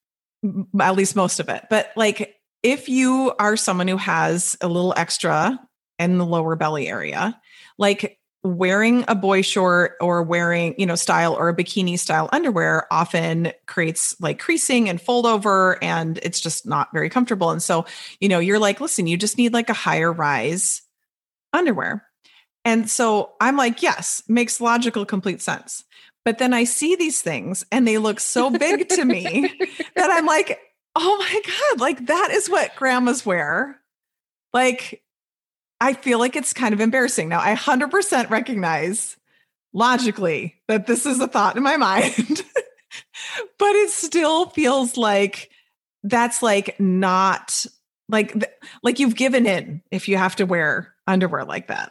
at least most of it. But like, if you are someone who has a little extra in the lower belly area, like wearing a boy short or wearing, style or a bikini style underwear often creates like creasing and fold over, and it's just not very comfortable. And so, you're like, listen, you just need like a higher rise underwear. And so I'm like, yes, makes logical, complete sense. But then I see these things and they look so big to me that I'm like, oh my God, like that is what grandmas wear. Like, I feel like it's kind of embarrassing. Now, I 100% recognize logically that this is a thought in my mind, but it still feels like that's like not like you've given in if you have to wear underwear like that.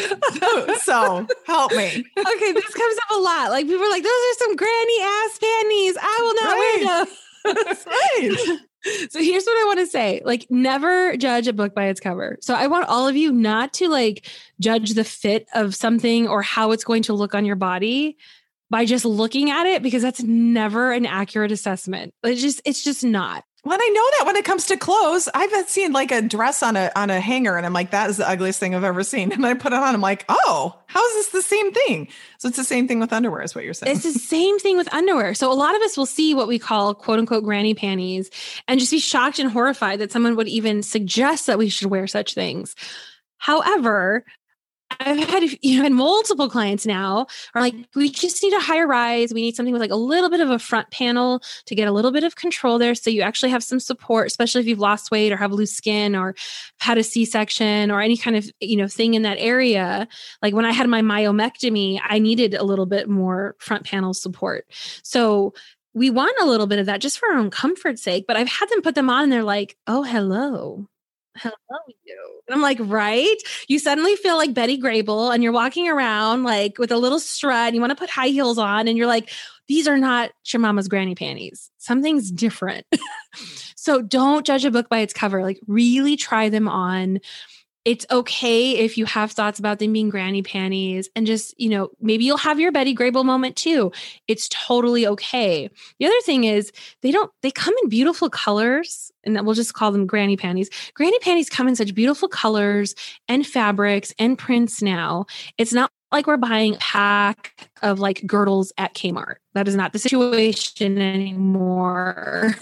So help me. Okay, this comes up a lot. Like people are like, those are some granny ass panties. I will not wear them. That's right. So here's what I want to say. Like, never judge a book by its cover. So I want all of you not to like judge the fit of something or how it's going to look on your body by just looking at it, because that's never an accurate assessment. It's just not. Well, I know that when it comes to clothes, I've seen like a dress on a hanger and I'm like, that is the ugliest thing I've ever seen. And I put it on, I'm like, oh, how is this the same thing? So it's the same thing with underwear is what you're saying. It's the same thing with underwear. So a lot of us will see what we call quote unquote granny panties and just be shocked and horrified that someone would even suggest that we should wear such things. However, I've had multiple clients now are like, we just need a higher rise. We need something with like a little bit of a front panel to get a little bit of control there. So you actually have some support, especially if you've lost weight or have loose skin or had a C-section or any kind of, thing in that area. Like when I had my myomectomy, I needed a little bit more front panel support. So we want a little bit of that just for our own comfort's sake. But I've had them put them on and they're like, oh, hello, you. And I'm like, right? You suddenly feel like Betty Grable and you're walking around like with a little strut and you want to put high heels on and you're like, these are not your mama's granny panties. Something's different. So don't judge a book by its cover. Like really try them on. It's okay if you have thoughts about them being granny panties and just, maybe you'll have your Betty Grable moment too. It's totally okay. The other thing is they come in beautiful colors, and we'll just call them granny panties. Granny panties come in such beautiful colors and fabrics and prints now. It's not like we're buying a pack of like girdles at Kmart. That is not the situation anymore.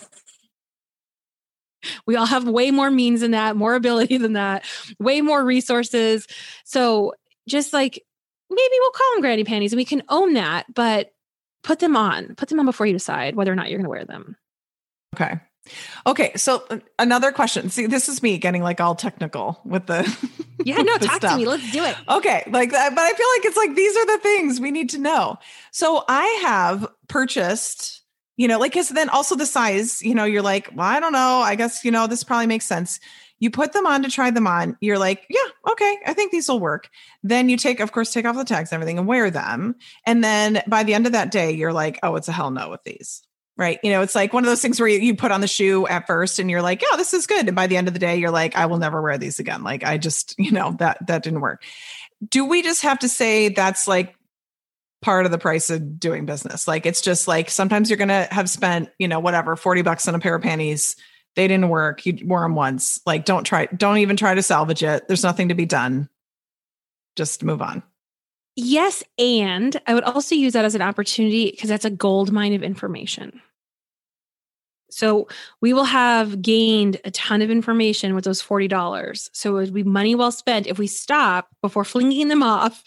We all have way more means than that, more ability than that, way more resources. So just like, maybe we'll call them granny panties and we can own that, but put them on before you decide whether or not you're going to wear them. Okay. So another question. See, this is me getting like all technical with the, yeah, no, talk to me. Let's do it. Okay. Like that, but I feel like it's like, these are the things we need to know. So I have purchased, because then also the size, you're like, well, I don't know. I guess, this probably makes sense. You put them on to try them on. You're like, yeah, okay, I think these will work. Then you take off the tags and everything and wear them. And then by the end of that day, you're like, oh, it's a hell no with these. Right. It's like one of those things where you put on the shoe at first and you're like, yeah, this is good. And by the end of the day, you're like, I will never wear these again. Like, I just, that didn't work. Do we just have to say that's like part of the price of doing business? Like, it's just like, sometimes you're going to have spent, whatever, $40 on a pair of panties. They didn't work. You wore them once. Like, don't even try to salvage it. There's nothing to be done. Just move on. Yes. And I would also use that as an opportunity because that's a gold mine of information. So we will have gained a ton of information with those $40. So it would be money well spent if we stop before flinging them off.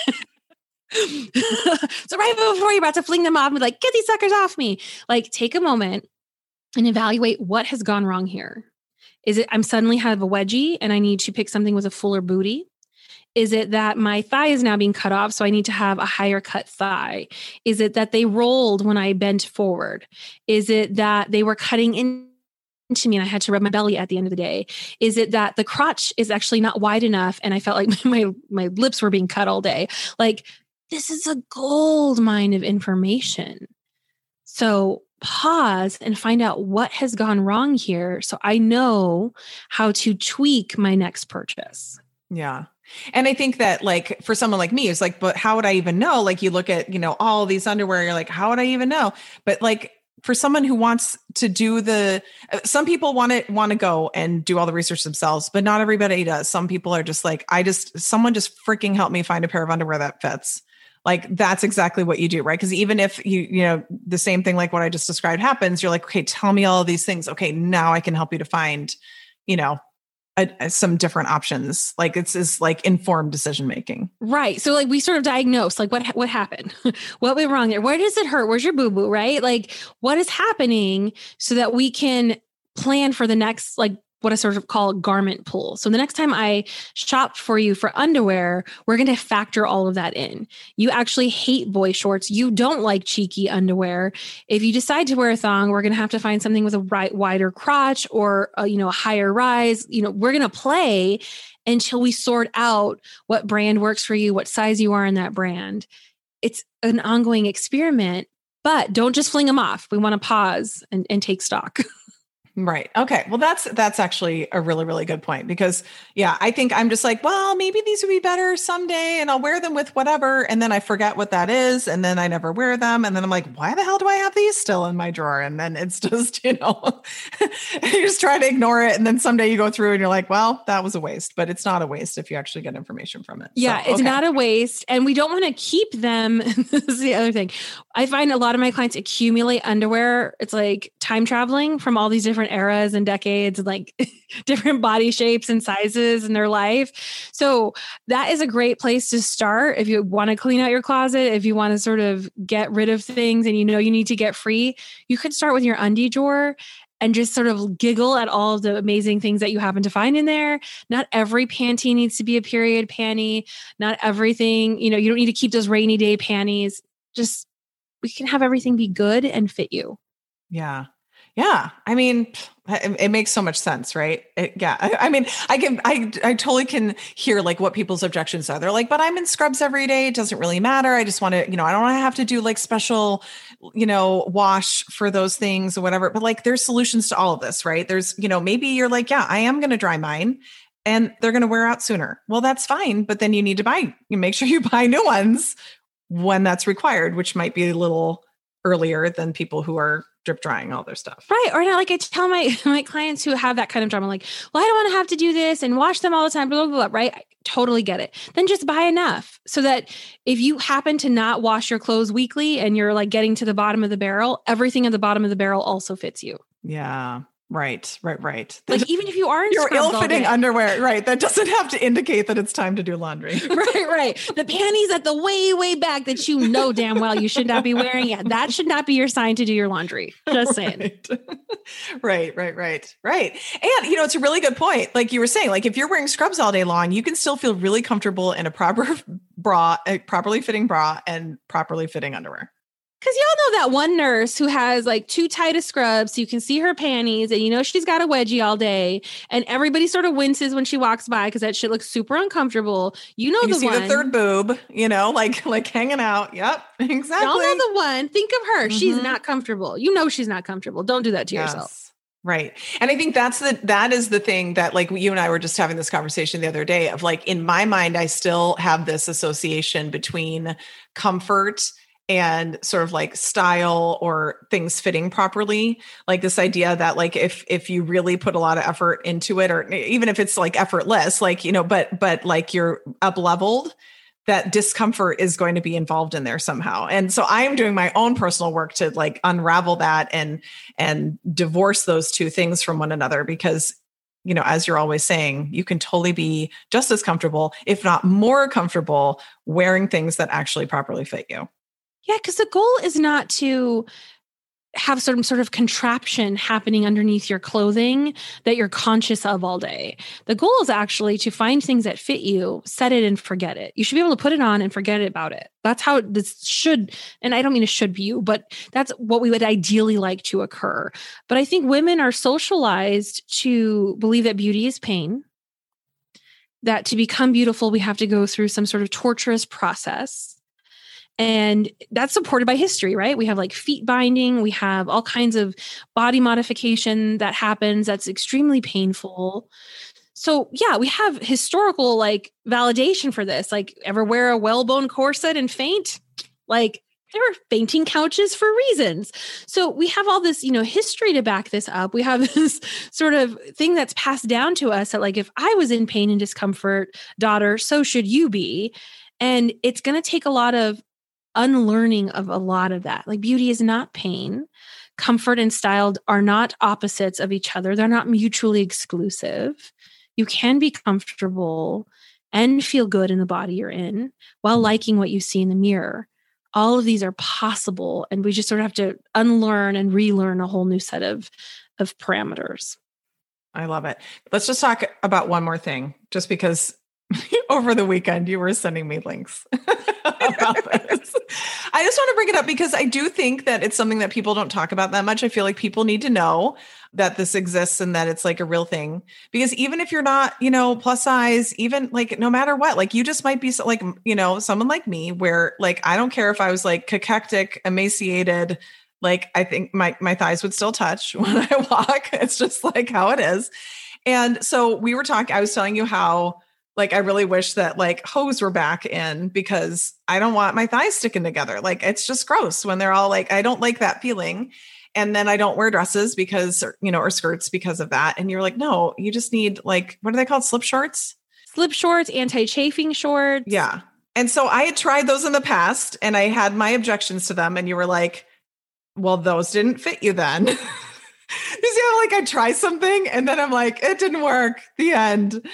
So right before you're about to fling them off, be like, get these suckers off me. Like, take a moment and evaluate what has gone wrong here. Is it I'm suddenly have a wedgie and I need to pick something with a fuller booty? Is it that my thigh is now being cut off, so I need to have a higher cut thigh? Is it that they rolled when I bent forward? Is it that they were cutting into me and I had to rub my belly at the end of the day? Is it that the crotch is actually not wide enough and I felt like my lips were being cut all day? Like, this is a gold mine of information. So pause and find out what has gone wrong here so I know how to tweak my next purchase. Yeah. And I think that like for someone like me, it's like, but how would I even know? Like you look at, all these underwear, you're like, how would I even know? But like for someone who wants to do some people want to go and do all the research themselves, but not everybody does. Some people are just like, someone just freaking help me find a pair of underwear that fits. Like that's exactly what you do, right? Because even if the same thing like what I just described happens, you're like, okay, tell me all of these things. Okay, now I can help you to find, some different options. Like it's like informed decision making. Right. So like we sort of diagnose like what happened, what went wrong there, where does it hurt, where's your boo boo, right? Like what is happening so that we can plan for the next like what I sort of call a garment pool. So the next time I shop for you for underwear, we're going to factor all of that in. You actually hate boy shorts. You don't like cheeky underwear. If you decide to wear a thong, we're going to have to find something with a wider crotch or a higher rise. We're going to play until we sort out what brand works for you, what size you are in that brand. It's an ongoing experiment, but don't just fling them off. We want to pause and take stock. Right. Okay. Well, that's actually a really, really good point because I think I'm just like, well, maybe these would be better someday and I'll wear them with whatever. And then I forget what that is. And then I never wear them. And then I'm like, why the hell do I have these still in my drawer? And then it's just, you just try to ignore it. And then someday you go through and you're like, well, that was a waste, but it's not a waste if you actually get information from it. Yeah, so, it's not a waste. And we don't want to keep them. This is the other thing. I find a lot of my clients accumulate underwear. It's like time traveling from all these different eras and decades and like different body shapes and sizes in their life. So that is a great place to start. If you want to clean out your closet, if you want to sort of get rid of things and you need to get free, you could start with your undie drawer and just sort of giggle at all of the amazing things that you happen to find in there. Not every panty needs to be a period panty. Not everything, you don't need to keep those rainy day panties. Just, we can have everything be good and fit you. Yeah. Yeah. I mean, it makes so much sense, right? I totally can hear like what people's objections are. They're like, but I'm in scrubs every day. It doesn't really matter. I just want to, I don't want to have to do like special, wash for those things or whatever. But like, there's solutions to all of this, right? There's, maybe you're like, I am going to dry mine and they're going to wear out sooner. Well, that's fine. But then you need to make sure you buy new ones when that's required, which might be a little earlier than people who are drip drying all their stuff. Right. Or not, like I tell my clients who have that kind of drama, like, well, I don't want to have to do this and wash them all the time, blah, blah, blah, right? I totally get it. Then just buy enough so that if you happen to not wash your clothes weekly and you're like getting to the bottom of the barrel, everything at the bottom of the barrel also fits you. Yeah. Right. Like even if you are in your ill-fitting underwear, right? That doesn't have to indicate that it's time to do laundry. Right. The panties at the way back that damn well you should not be wearing. Yeah, that should not be your sign to do your laundry. Just saying. Right. And it's a really good point. Like you were saying, like if you're wearing scrubs all day long, you can still feel really comfortable in a proper bra, a properly fitting bra, and properly fitting underwear. Because y'all know that one nurse who has like too tight of scrubs so you can see her panties and she's got a wedgie all day and everybody sort of winces when she walks by because that shit looks super uncomfortable. You see the third boob, like hanging out. Yep, exactly. Y'all know the one. Think of her. Mm-hmm. She's not comfortable. She's not comfortable. Don't do that to yourself. Right. And I think that is the thing that like you and I were just having this conversation the other day of like, in my mind, I still have this association between comfort and sort of like style or things fitting properly. Like this idea that like, if you really put a lot of effort into it, or even if it's like effortless, like, but like you're up leveled, that discomfort is going to be involved in there somehow. And so I am doing my own personal work to like unravel that and divorce those two things from one another, because as you're always saying, you can totally be just as comfortable, if not more comfortable, wearing things that actually properly fit you. Yeah, because the goal is not to have some sort of contraption happening underneath your clothing that you're conscious of all day. The goal is actually to find things that fit you, set it and forget it. You should be able to put it on and forget about it. That's how this should, and I don't mean it should be you, but that's what we would ideally like to occur. But I think women are socialized to believe that beauty is pain, that to become beautiful, we have to go through some sort of torturous process. And that's supported by history, right? We have like feet binding. We have all kinds of body modification that happens that's extremely painful. So yeah, we have historical like validation for this. Like, ever wear a whalebone corset and faint? Like, there are fainting couches for reasons. So we have all this, history to back this up. We have this sort of thing that's passed down to us that like, if I was in pain and discomfort, daughter, so should you be. And it's going to take a lot of unlearning of a lot of that. Like, beauty is not pain. Comfort and style are not opposites of each other. They're not mutually exclusive. you can be comfortable and feel good in the body you're in while liking what you see in the mirror. All of these are possible. And we just sort of have to unlearn and relearn a whole new set of parameters. I love it. Let's just talk about one more thing, just because over the weekend you were sending me links about this. I just want to bring it up because I do think that it's something that people don't talk about that much. I feel like people need to know that this exists and that it's like a real thing, because even if you're not, plus size, even like, no matter what, like you just might be like, someone like me where like, I don't care if I was like cachectic, emaciated, like I think my thighs would still touch when I walk. It's just like how it is. And so I was telling you how like, I really wish that like hose were back in, because I don't want my thighs sticking together. Like, it's just gross when they're all like, I don't like that feeling. And then I don't wear dresses because, or skirts because of that. And you're like, no, you just need like, what are they called? Slip shorts? Slip shorts, anti-chafing shorts. Yeah. And so I had tried those in the past and I had my objections to them. And you were like, well, those didn't fit you then. You see how like I try something and then I'm like, it didn't work. The end.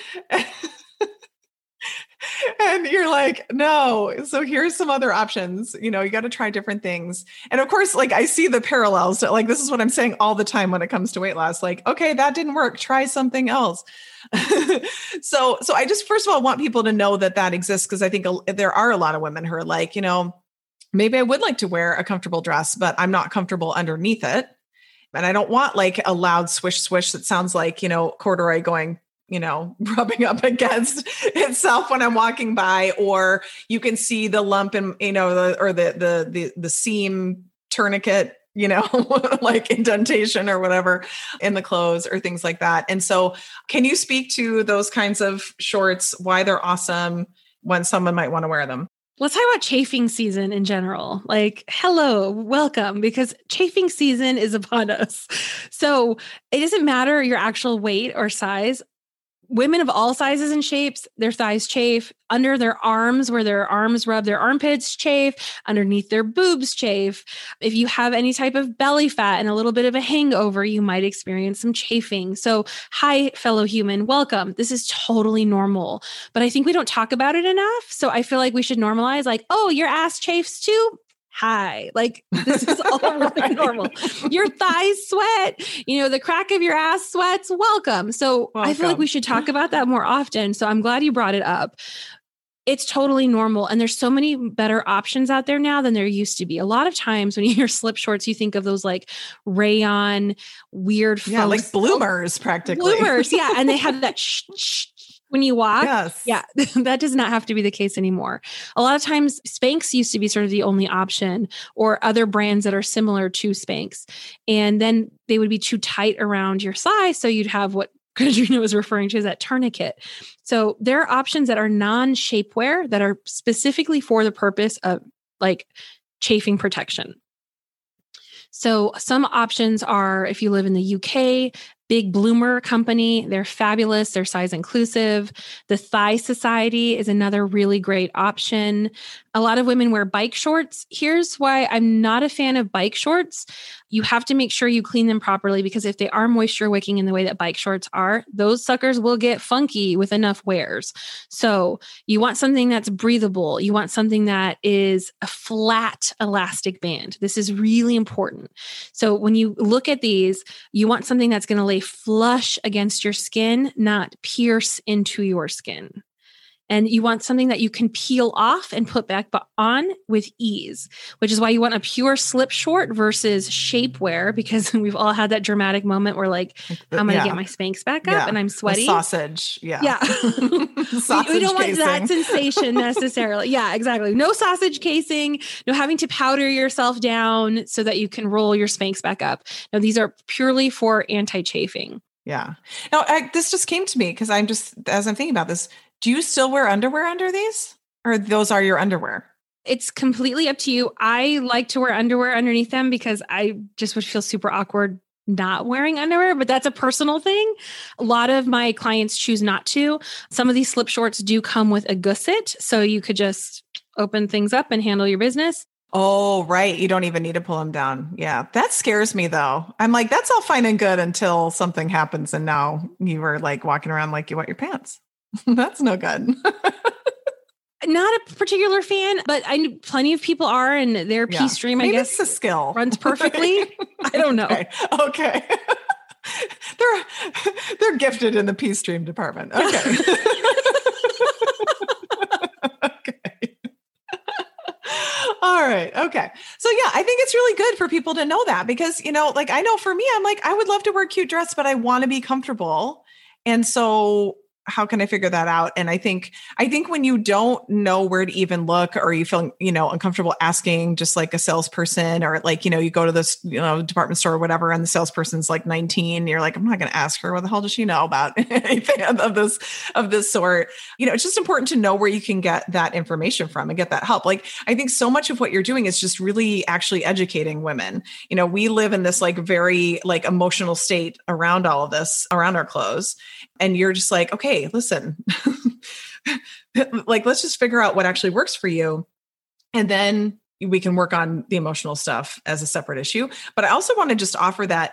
And you're like, no. So here's some other options. You got to try different things. And of course, like I see the parallels to, like, this is what I'm saying all the time when it comes to weight loss. Like, okay, that didn't work. Try something else. So I just, first of all, want people to know that exists. Cause I think there are a lot of women who are like, maybe I would like to wear a comfortable dress, but I'm not comfortable underneath it. And I don't want like a loud swish, swish that sounds like, corduroy going, rubbing up against itself when I'm walking by, or you can see the lump in, the seam tourniquet, like indentation or whatever in the clothes or things like that. And so can you speak to those kinds of shorts, why they're awesome, when someone might want to wear them? Let's talk about chafing season in general. Like, hello, welcome, because chafing season is upon us. So it doesn't matter your actual weight or size. Women of all sizes and shapes, their thighs chafe. Under their arms, where their arms rub their armpits, chafe. Underneath their boobs, chafe. If you have any type of belly fat and a little bit of a hangover, you might experience some chafing. So, hi, fellow human, welcome. This is totally normal. But I think we don't talk about it enough. So I feel like we should normalize, like, oh, your ass chafes too? Hi, like this is all really normal. Your thighs sweat, the crack of your ass sweats. Welcome. So I feel like we should talk about that more often. So I'm glad you brought it up. It's totally normal. And there's so many better options out there now than there used to be. A lot of times when you hear slip shorts, you think of those like rayon, weird, like bloomers practically. Bloomers, yeah. And they have that when you walk. Yes. Yeah, that does not have to be the case anymore. A lot of times Spanx used to be sort of the only option, or other brands that are similar to Spanx. And then they would be too tight around your size. So you'd have what Katrina was referring to as that tourniquet. So there are options that are non-shapewear that are specifically for the purpose of like chafing protection. So some options are, if you live in the UK, Big Bloomer company. They're fabulous. They're size inclusive. The Thigh Society is another really great option. A lot of women wear bike shorts. Here's why I'm not a fan of bike shorts. You have to make sure you clean them properly, because if they are moisture wicking in the way that bike shorts are, those suckers will get funky with enough wears. So you want something that's breathable. You want something that is a flat elastic band. This is really important. So when you look at these, you want something that's going to lay flush against your skin, not pierce into your skin. And you want something that you can peel off and put back on with ease, which is why you want a pure slip short versus shapewear, because we've all had that dramatic moment where like, how am I going to get my Spanx back up? And I'm sweaty. The sausage. Yeah. Yeah. Sausage we don't want casing. that sensation necessarily. Yeah, exactly. No sausage casing, no having to powder yourself down so that you can roll your Spanx back up. Now, these are purely for anti-chafing. Yeah. Now, this just came to me because as I'm thinking about this, do you still wear underwear under these, or those are your underwear? It's completely up to you. I like to wear underwear underneath them because I just would feel super awkward not wearing underwear, but that's a personal thing. A lot of my clients choose not to. Some of these slip shorts do come with a gusset, so you could just open things up and handle your business. Oh, right. You don't even need to pull them down. Yeah. That scares me though. I'm like, that's all fine and good until something happens. And now you are like walking around like you wet your pants. That's no good. Not a particular fan, but I know plenty of people are, and their pee stream, Maybe I guess, it's a skill. runs perfectly. I don't know. Okay. They're gifted in the pee stream department. Okay. Okay. All right. Okay. So yeah, I think it's really good for people to know that because, like I know for me, I'm like, I would love to wear a cute dress, but I want to be comfortable. And so how can I figure that out? And I think when you don't know where to even look or you feel, uncomfortable asking just like a salesperson or like, you go to this, department store or whatever, and the salesperson's like 19, you're like, I'm not going to ask her. What the hell does she know about anything of this sort? It's just important to know where you can get that information from and get that help. Like, I think so much of what you're doing is just really actually educating women. We live in this like very like emotional state around all of this, around our clothes. And you're just like, okay, listen, like, let's just figure out what actually works for you. And then we can work on the emotional stuff as a separate issue. But I also want to just offer that,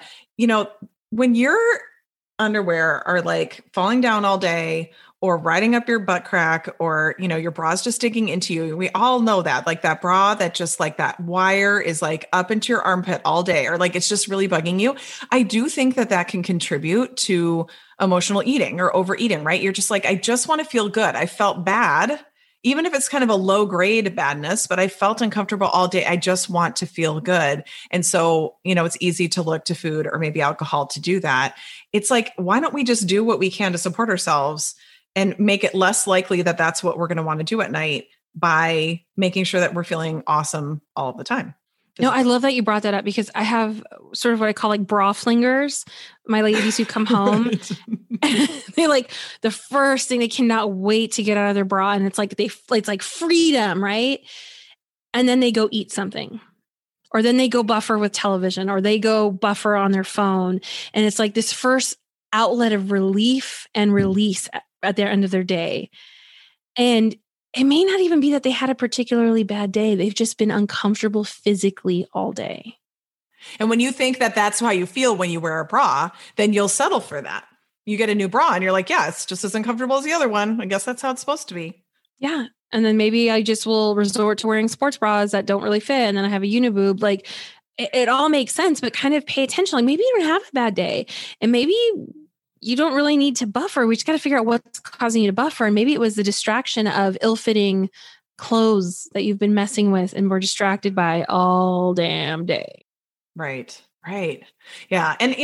when your underwear are like falling down all day or riding up your butt crack or, your bra's just digging into you. We all know that, like that bra that just like that wire is like up into your armpit all day, or like, it's just really bugging you. I do think that can contribute to emotional eating or overeating, right? You're just like, I just want to feel good. I felt bad, even if it's kind of a low grade badness, but I felt uncomfortable all day. I just want to feel good. And so, it's easy to look to food or maybe alcohol to do that. It's like, why don't we just do what we can to support ourselves and make it less likely that that's what we're going to want to do at night by making sure that we're feeling awesome all the time. No, I love that you brought that up because I have sort of what I call like bra flingers. My ladies who come home, they like the first thing, they cannot wait to get out of their bra. And it's like, it's like freedom, right? And then they go eat something, or then they go buffer with television, or they go buffer on their phone. And it's like this first outlet of relief and release at their end of their day. And it may not even be that they had a particularly bad day. They've just been uncomfortable physically all day. And when you think that that's how you feel when you wear a bra, then you'll settle for that. You get a new bra and you're like, yeah, it's just as uncomfortable as the other one. I guess that's how it's supposed to be. Yeah. And then maybe I just will resort to wearing sports bras that don't really fit. And then I have a uniboob. Like it all makes sense, but kind of pay attention. Like maybe you don't have a bad day and maybe you don't really need to buffer. We just got to figure out what's causing you to buffer. And maybe it was the distraction of ill-fitting clothes that you've been messing with and were distracted by all damn day. Right. Yeah. And,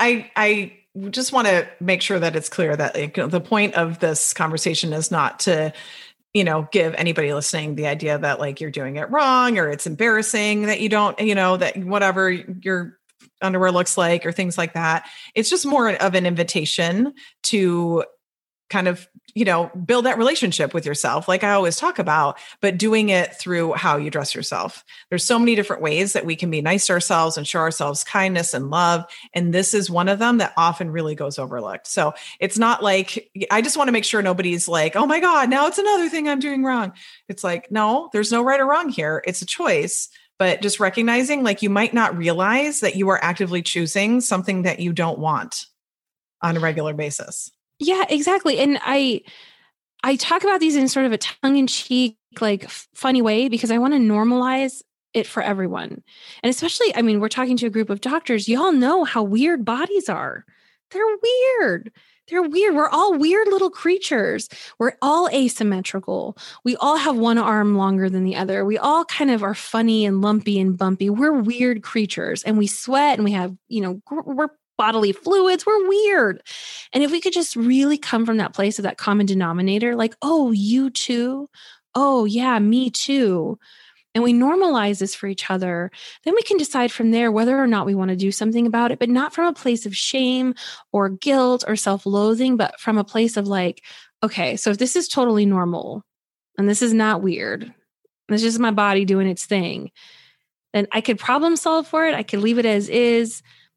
I just want to make sure that it's clear that the point of this conversation is not to, give anybody listening the idea that like you're doing it wrong or it's embarrassing that you don't, that whatever your underwear looks like or things like that. It's just more of an invitation to kind of, build that relationship with yourself, like I always talk about, but doing it through how you dress yourself. There's so many different ways that we can be nice to ourselves and show ourselves kindness and love. And this is one of them that often really goes overlooked. So it's not like, I just want to make sure nobody's like, oh my God, now it's another thing I'm doing wrong. It's like, no, there's no right or wrong here. It's a choice. But just recognizing like you might not realize that you are actively choosing something that you don't want on a regular basis. Yeah, exactly. And I talk about these in sort of a tongue-in-cheek, like funny way, because I want to normalize it for everyone. And especially, I mean, we're talking to a group of doctors. Y'all know how weird bodies are. They're weird. We're all weird little creatures. We're all asymmetrical. We all have one arm longer than the other. We all kind of are funny and lumpy and bumpy. We're weird creatures and we sweat and we have, we're bodily fluids. We're weird. And if we could just really come from that place of that common denominator, like, oh, you too. Oh yeah, me too. And we normalize this for each other, then we can decide from there whether or not we want to do something about it, but not from a place of shame or guilt or self-loathing, but from a place of like, okay, so if this is totally normal and this is not weird, and it's just my body doing its thing, then I could problem solve for it. I could leave it as is.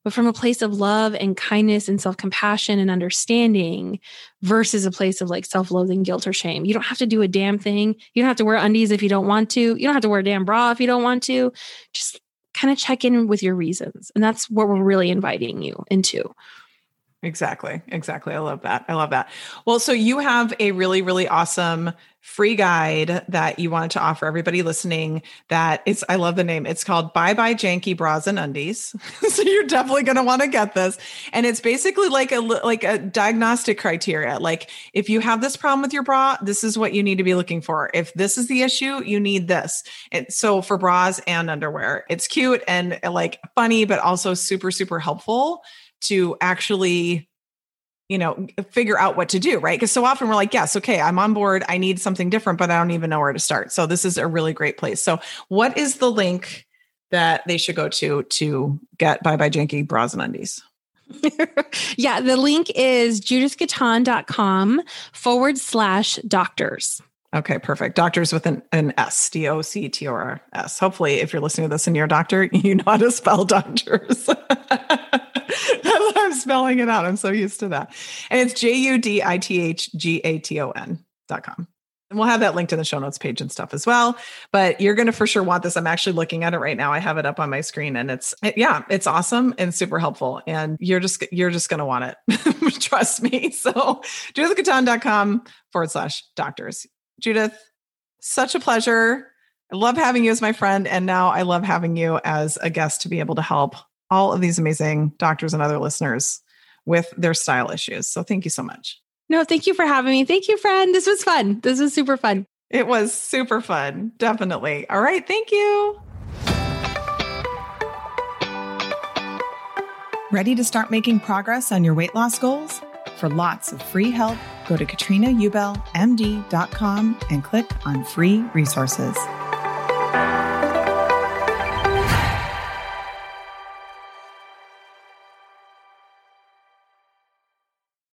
but from a place of love and kindness and self-compassion and understanding versus a place of like self-loathing, guilt, or shame. You don't have to do a damn thing. You don't have to wear undies if you don't want to. You don't have to wear a damn bra if you don't want to. Just kind of check in with your reasons. And that's what we're really inviting you into. Exactly. I love that. Well, so you have a really, really awesome free guide that you wanted to offer everybody listening I love the name. It's called Bye Bye Janky Bras and Undies. So you're definitely going to want to get this. And it's basically like a diagnostic criteria. Like if you have this problem with your bra, this is what you need to be looking for. If this is the issue, you need this. And so for bras and underwear, it's cute and like funny, but also super, super helpful to actually, figure out what to do, right? Because so often we're like, yes, okay, I'm on board. I need something different, but I don't even know where to start. So this is a really great place. So what is the link that they should go to get Bye Bye Janky Bras and Undies? Yeah, the link is judithgaton.com/doctors. Okay, perfect. Doctors with an S, DOCTORS. Hopefully, if you're listening to this and you're a doctor, you know how to spell doctors. I'm spelling it out. I'm so used to that. And it's JUDITHGATON.com. And we'll have that linked in the show notes page and stuff as well. But you're going to for sure want this. I'm actually looking at it right now. I have it up on my screen and it's awesome and super helpful. And you're just going to want it. Trust me. So JudithGaton.com/doctors. Judith, such a pleasure. I love having you as my friend. And now I love having you as a guest to be able to help all of these amazing doctors and other listeners with their style issues. So thank you so much. No, thank you for having me. Thank you, friend. This was fun. This was super fun. It was super fun. Definitely. All right. Thank you. Ready to start making progress on your weight loss goals? For lots of free help, go to KatrinaUbelMD.com and click on free resources.